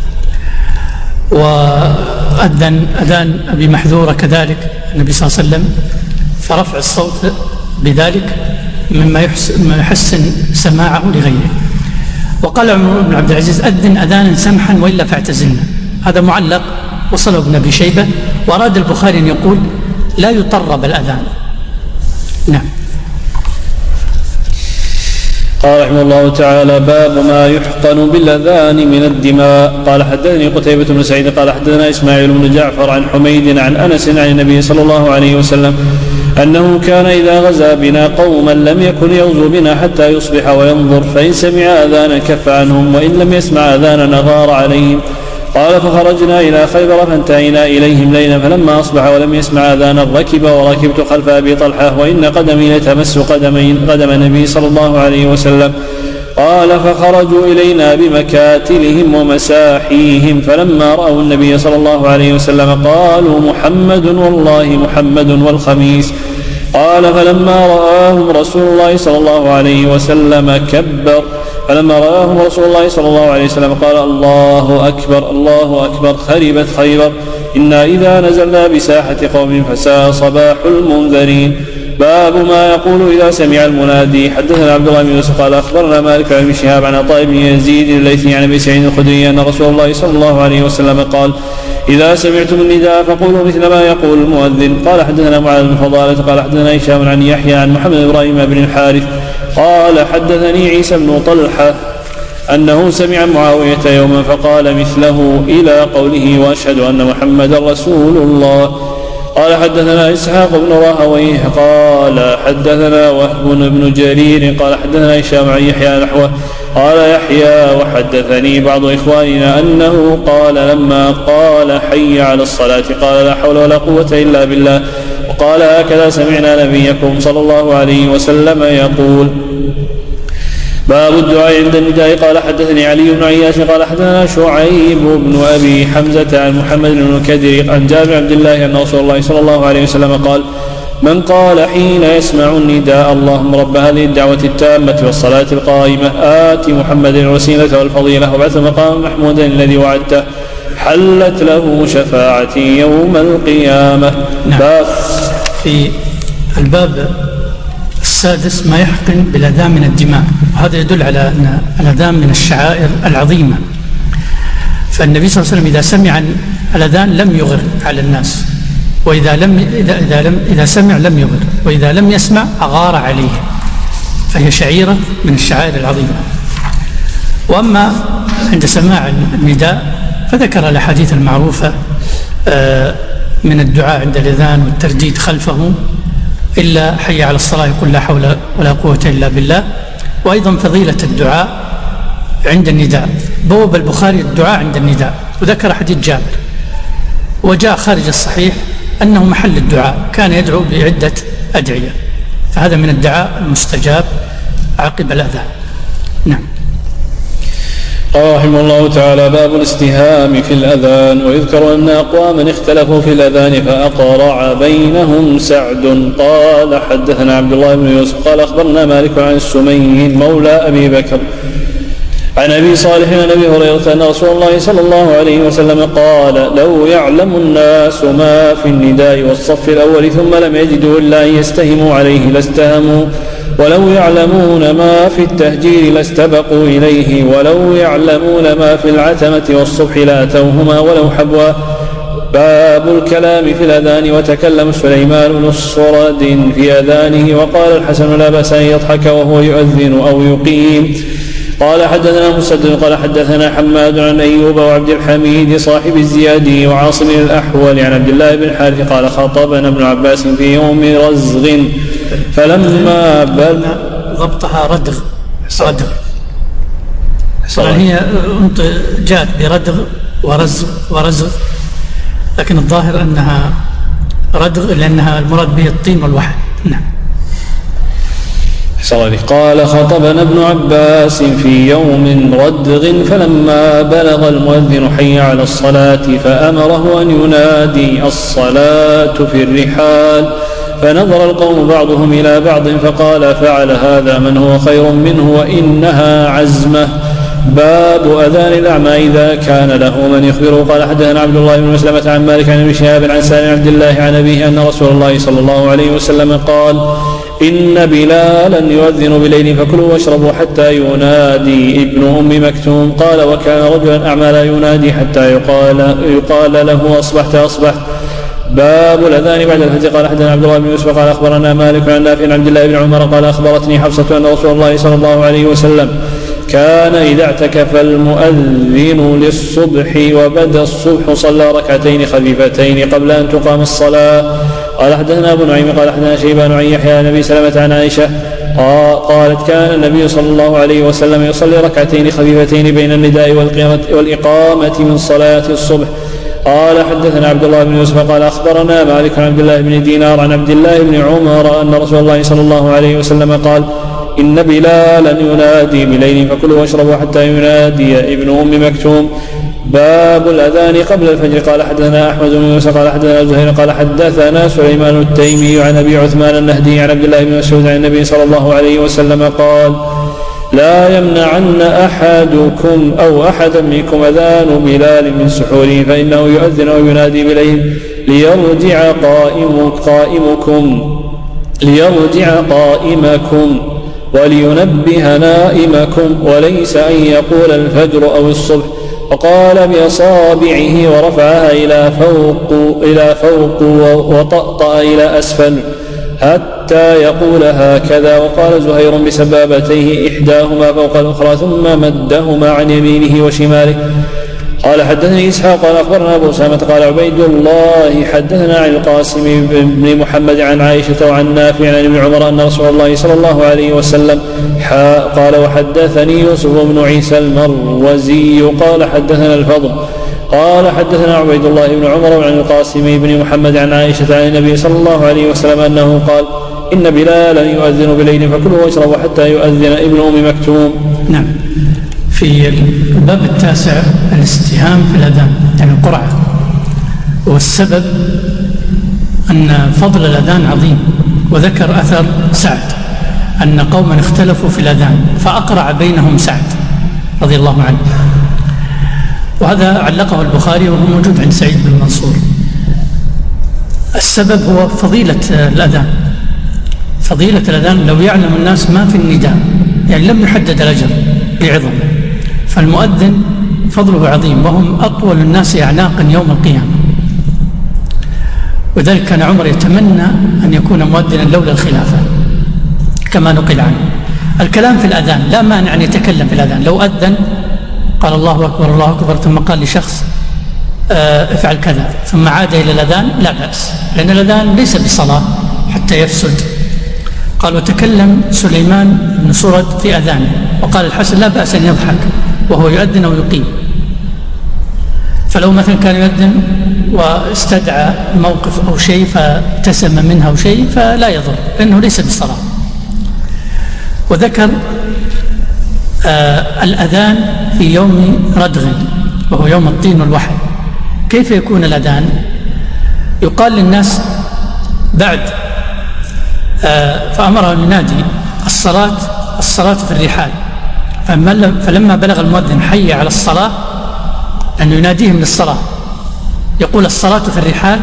وأذن أذان أبي محذورة كذلك النبي صلى الله عليه وسلم، فرفع الصوت بذلك مما يحسن سماعه لغيره. وقال عمر بن عبد العزيز أذن أذانا سمحا وإلا فاعتزلنا، هذا معلق وصله ابن أبي شيبة، وأراد البخاري أن يقول لا يطرب الأذان. نعم. قال رحمه الله تعالى باب ما يحقن بالأذان من الدماء. قال حدثني قتيبة بن سعيد قال حدثنا إسماعيل بن جعفر عن حميد عن أنس عن النبي صلى الله عليه وسلم أنه كان إذا غزا بنا قوما لم يكن يغزو بنا حتى يصبح وينظر، فإن سمع أذانا كف عنهم وإن لم يسمع أذانا أغار عليهم. قال فخرجنا إلى خيبر فانتهينا إليهم ليلا، فلما أصبح ولم يسمع أذانا ركب وركبت خلف أبي طلحة وإن قدمي لتمس قدمين قدم النبي صلى الله عليه وسلم. قال فخرجوا إلينا بمكاتلهم ومساحيهم، فلما رأوا النبي صلى الله عليه وسلم قالوا محمد والله محمد والخميس. قال فلما رآهم رسول الله صلى الله عليه وسلم كبر فلما رآهم رسول الله صلى الله عليه وسلم قال الله أكبر الله أكبر خربت خيبر إنا إذا نزلنا بساحة قوم فساء صباح المنذرين. باب ما يقول إذا سمع المنادي. حدثنا عبد الله بن يوسف قال أخبرنا مالك عن ابن شهاب عن عطاء بن يزيد الليثي عن أبي سعيد الخدري أن رسول الله صلى الله عليه وسلم قال إذا سمعتم النداء فقولوا مثل ما يقول المؤذن. قال حدثنا معاذ بن فضالة قال حدثنا هشام عن يحيى عن محمد بن إبراهيم بن الحارث قال حدثني عيسى بن طلحة أنه سمع معاوية يوما فقال مثله إلى قوله وأشهد أن محمد رسول الله. قال حدثنا إسحاق بن راهويه قال حدثنا وهب بن جرير قال حدثنا هشام عن يحيى نحوه. قال يحيى وحدثني بعض إخواننا أنه قال لما قال حي على الصلاة قال لا حول ولا قوة إلا بالله، وقال هكذا سمعنا نبيكم صلى الله عليه وسلم يقول. باب الدعاء عند النداء. قال حدثني علي بن عياش قال حدثنا شعيب بن أبي حمزة عن محمد بن الكدري عن جابر عبد الله أن رسول الله صلى الله عليه وسلم قال من قال حين يسمع النداء اللهم رب هذه الدعوة التامة والصلاة القائمة آت محمد الوسيلة والفضيلة وابعث مقام محمودا الذي وعدته حلت له شفاعتي يوم القيامة. نعم. باب في الباب السادس ما يحقن بالأذان من الدماء، وهذا يدل على أن الأذان من الشعائر العظيمة، فالنبي صلى الله عليه وسلم إذا سمع الأذان لم يغر على الناس، وإذا لم إذا إذا لم إذا سمع لم يغر، وإذا لم يسمع أغار عليه، فهي شعيرة من الشعائر العظيمة. وأما عند سماع النداء فذكر الأحاديث المعروفة من الدعاء عند الأذان والترديد خلفه إلا حي على الصلاة يقول لا حول ولا قوة إلا بالله، وأيضا فضيلة الدعاء عند النداء بوب البخاري الدعاء عند النداء وذكر حديث جابر، وجاء خارج الصحيح أنه محل الدعاء كان يدعو بعدة أدعية، فهذا من الدعاء المستجاب عقب الأذان. نعم. قال رحمه الله تعالى: باب الاستهام في الأذان. ويذكر أن أقواما اختلفوا في الأذان فأقرع بينهم سعد. قال حدثنا عبد الله بن يوسف قال أخبرنا مالك عن السمي مولى أبي بكر عن أبي صالح عن أبي هريرة أن رسول الله صلى الله عليه وسلم قال: لو يعلم الناس ما في النداء والصف الأول ثم لم يجدوا إلا أن يستهموا عليه لاستهموا، ولو يعلمون ما في التهجير لاستبقوا إليه، ولو يعلمون ما في العتمة والصبح لأتوهما ولو حبوا. باب الكلام في الأذان. وتكلم سليمان بن الصرد في أذانه وقال الحسن: لا بأس أن يضحك وهو يؤذن أو يقيم. قال حدثنا مسدد قال حدثنا حماد عن أيوب وعبد الحميد صاحب الزيادي وعاصم الأحول عن عبد الله بن الحارث قال: خاطبنا ابن عباس في يوم رزغ فلما بل ضبطها ردغ ردغ هي جاءت بردغ ورزغ ورزغ، لكن الظاهر أنها ردغ لأنها المراد به الطين والوحل. نعم. قال: خطبنا ابن عباس في يوم ردغ فلما بلغ المؤذن حي على الصلاة فأمره أن ينادي الصلاة في الرحال، فنظر القوم بعضهم إلى بعض فقال: فعل هذا من هو خير منه وإنها عزمة. باب أذان الأعمى إذا كان له من يخبره. قال حدثنا عبد الله بن مسلمة عن مالك عن ابن شهاب عن سالم عبد الله عن أبيه أن رسول الله صلى الله عليه وسلم قال: إن بلالا يؤذن بليل فكلوا واشربوا حتى ينادي ابن أم مكتوم. قال: وكان رجلا أعمى لا ينادي حتى يقال, يقال له أصبحت أصبحت. باب الأذان بعد الفجر. قال حدثنا عبد الله بن يوسف قال أخبرنا مالك عن نافع عن عبد الله بن عمر قال: أخبرتني حفصة أن رسول الله صلى الله عليه وسلم كان إذا اعتكف المؤذن للصبح وبدا الصبح صلى ركعتين خفيفتين قبل أن تقام الصلاة. قال حدثنا أبو نعيم قال حدثنا شيبان عن يحيى عن أبي سلمة عن عائشة قالت: كان النبي صلى الله عليه وسلم يصلي ركعتين خفيفتين بين النداء والإقامة من صلاة الصبح. قال حدثنا عبد الله بن يوسف قال أخبرنا مالك عن عبد الله بن دينار عن عبد الله بن عمر أن رسول الله صلى الله عليه وسلم قال: إن بلالا ينادي بليل فكلوا واشربوا حتى ينادي ابن أم مكتوم. باب الأذان قبل الفجر. قال حدثنا أحمد بن يوسف قال حدثنا زهير قال حدثنا سليمان التيمي عن أبي عثمان النهدي عن عبد الله بن مسعود عن النبي صلى الله عليه وسلم قال: لا يمنعن أحدكم أو أحدا منكم أذان بلال من سحوره فإنه يؤذن وينادي بليل ليرجع قائم قائمكم ليرجع قائمكم ولينبه نائمكم وليس أن يقول الفجر أو الصبح. وقال بأصابعه ورفعها إلى فوق إلى فوق وطأطأ إلى أسفل حتى يقول هكذا. وقال زهير بسبابتيه إحداهما فوق الأخرى ثم مدهما عن يمينه وشماله. قال حدثني إسحاق قال أخبرنا أبو أسامة قال عبيد الله حدثنا عن القاسم بن محمد عن عائشة وعن نافع عن ابن عمر أن رسول الله صلى الله عليه وسلم قال: وحدثني يوسف بن عيسى المروزي قال حدثنا الفضل قال حدثنا عبيد الله بن عمر عن القاسم بن محمد عن عائشة عن النبي صلى الله عليه وسلم أنه قال: إن بلالا يؤذن بليل فكلوا واشربوا حتى يؤذن ابن أم مكتوم. نعم. في الباب التاسع الاستهام في الأذان يعني القرعة، والسبب أن فضل الأذان عظيم. وذكر أثر سعد أن قوما اختلفوا في الأذان فأقرع بينهم سعد رضي الله عنه، وهذا علقه البخاري وهو موجود عند سعيد بن منصور. السبب هو فضيلة الأذان. فضيلة الأذان لو يعلم الناس ما في النداء يعني لم يحدد الأجر بعظم، فالمؤذن فضله عظيم وهم أطول الناس أعناقا يوم القيامة. وذلك كان عمر يتمنى أن يكون مؤذنا لولا الخلافة كما نقل عنه. الكلام في الأذان لا مانع أن يتكلم في الأذان. لو أذن قال الله أكبر الله أكبر ثم قال لشخص افعل كذا ثم عاد إلى الأذان لا بأس، لأن الأذان ليس بصلاة حتى يفسد. قال: وتكلم سليمان بن سرد في أذانه وقال الحسن: لا بأس أن يضحك وهو يؤذن أو يقيم. فلو مثلا كان يؤذن واستدعى موقف أو شيء فابتسم منها أو شيء فلا يضر لأنه ليس بالصلاة. وذكر آه الأذان في يوم ردغ وهو يوم الطين والوحل. كيف يكون الأذان؟ يقال للناس بعد آه فأمره أن ينادي الصلاة الصلاة في الرحال، فلما بلغ المؤذن حي على الصلاة أن يناديهم للصلاة يقول الصلاة في الرحال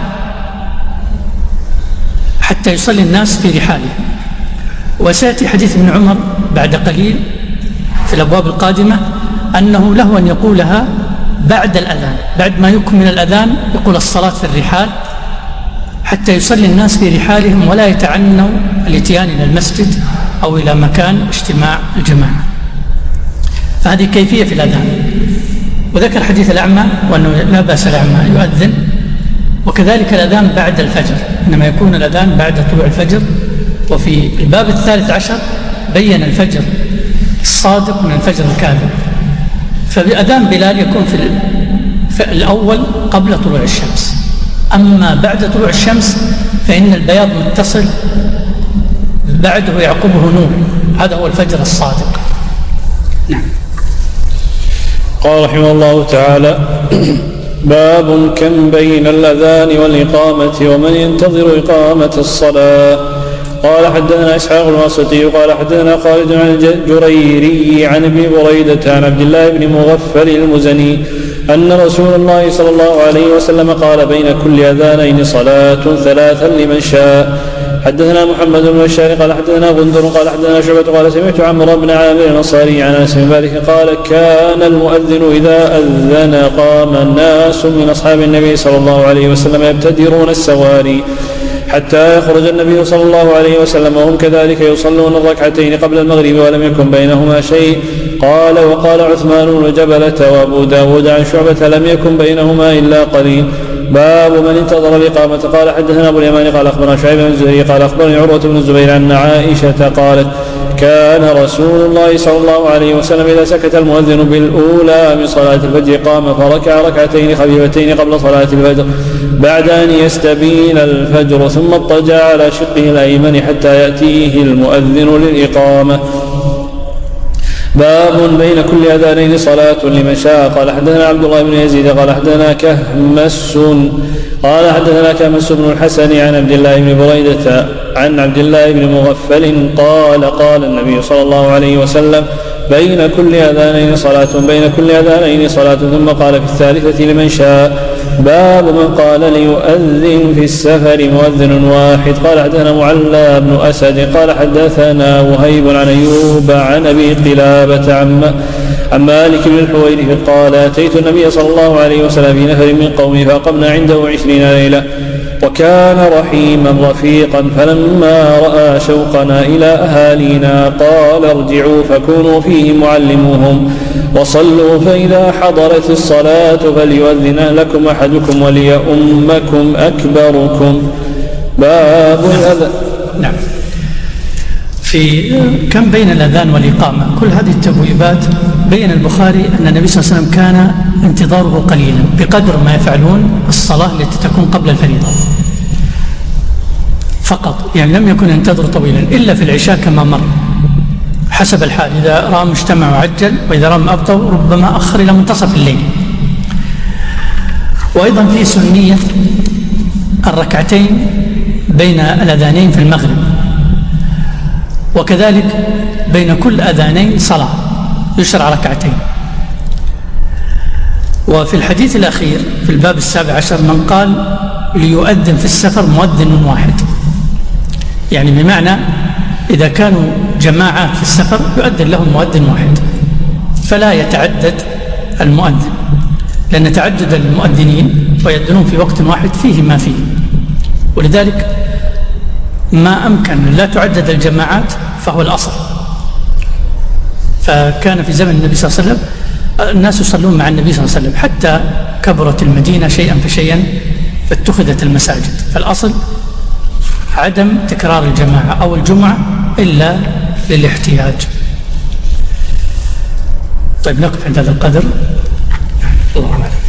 حتى يصلي الناس في رحالهم. وسيأتي حديث ابن عمر بعد قليل في الأبواب القادمة أنه له أن يقولها بعد الأذان، بعد ما يكمل الأذان يقول الصلاة في الرحال حتى يصلي الناس في رحالهم ولا يتعنوا الاتيان إلى المسجد أو إلى مكان اجتماع الجماعة. فهذه كيفية في الأذان. وذكر حديث الأعمى وأنه لا بأس الأعمى يؤذن، وكذلك الأذان بعد الفجر، إنما يكون الأذان بعد طلوع الفجر. وفي الباب الثالث عشر بين الفجر الصادق من الفجر الكاذب. فبأذان بلال يكون في الأول قبل طلوع الشمس، أما بعد طلوع الشمس فإن البياض متصل بعده يعقبه نور، هذا هو الفجر الصادق. نعم. قال رحمه الله تعالى: باب كم بين الأذان والإقامة ومن ينتظر إقامة الصلاة. قال حدثنا إسحاق الواسطي قال حدثنا خالد عن الجريري عن ابن بريدة عن عبد الله بن مغفل المزني أن رسول الله صلى الله عليه وسلم قال: بين كل أذانين صلاة ثلاثا لمن شاء. حدثنا محمد بن بشار قال حدثنا غندر قال حدثنا شعبة قال سمعت عمرو بن عامر الأنصاري عن أنس بن مالك قال: كان المؤذن إذا أذن قام الناس من أصحاب النبي صلى الله عليه وسلم يبتدرون السواري حتى يخرج النبي صلى الله عليه وسلم وهم كذلك يصلون الركعتين قبل المغرب ولم يكن بينهما شيء. قال: وقال عثمان بن جبلة وأبو داود عن شعبة: لم يكن بينهما إلا قليل. باب من انتظر الإقامة. قال حدثنا أبو اليمان قال أخبرنا شعيب بن الزهري قال أخبرني عروة بن الزبير عن عائشة قالت: كان رسول الله صلى الله عليه وسلم إذا سكت المؤذن بالأولى من صلاة الفجر قام فركع ركعتين خفيفتين قبل صلاة الفجر بعد أن يستبين الفجر ثم اضطجع على شقه الأيمن حتى يأتيه المؤذن للإقامة. باب بين كل أذانين صلاة لمن شاء. قال حدثنا عبد الله بن يزيد قال حدثنا كهمس قال حدثنا كهمس بن الحسن عن عبد الله بن بريدة عن عبد الله بن مغفل قال: قال النبي صلى الله عليه وسلم: بين كل أذانين صلاة بين كل أذانين صلاة ثم قال في الثالثة لمن شاء. باب من قال ليؤذن في السفر مؤذن واحد. قال حدثنا معلى بن أسد قال حدثنا وهيب عن أيوب عن أبي قلابة عن عن مالك بن الحويرث قال: أتيت النبي صلى الله عليه وسلم في نفر من قومه فأقمنا عنده عشرين ليلة وكان رحيما رفيقا، فلما رأى شوقنا إلى أهالينا قال: ارجعوا فكونوا فيهم معلموهم وصلوا، فإذا حضرت الصلاة فليؤذن لكم أحدكم وليؤمكم أكبركم. باب الأذان. نعم. في كم بين الأذان والإقامة كل هذه التبويبات بين البخاري أن النبي صلى الله عليه وسلم كان انتظاره قليلا بقدر ما يفعلون الصلاة التي تكون قبل الفريضة فقط، يعني لم يكن ينتظر طويلا إلا في العشاء كما مر حسب الحال، إذا رأى مجتمع عجل وإذا رأى أبطأ ربما أخر إلى منتصف الليل. وأيضا في سنية الركعتين بين الأذانين في المغرب، وكذلك بين كل أذانين صلاة يشرع ركعتين. وفي الحديث الأخير في الباب السابع عشر من قال ليؤذن في السفر مؤذن واحد، يعني بمعنى إذا كانوا جماعات في السفر يؤذن لهم مؤذن واحد فلا يتعدد المؤذن، لأن تعدد المؤذنين ويؤذنون في وقت واحد فيه ما فيه، ولذلك ما أمكن لا تعدد الجماعات فهو الأصل. فكان في زمن النبي صلى الله عليه وسلم الناس يصلون مع النبي صلى الله عليه وسلم حتى كبرت المدينة شيئا فشيئا فاتخذت المساجد، فالأصل عدم تكرار الجماعة أو الجمعة إلا للاحتياج. طيب نقف عند هذا القدر. الله أعلم.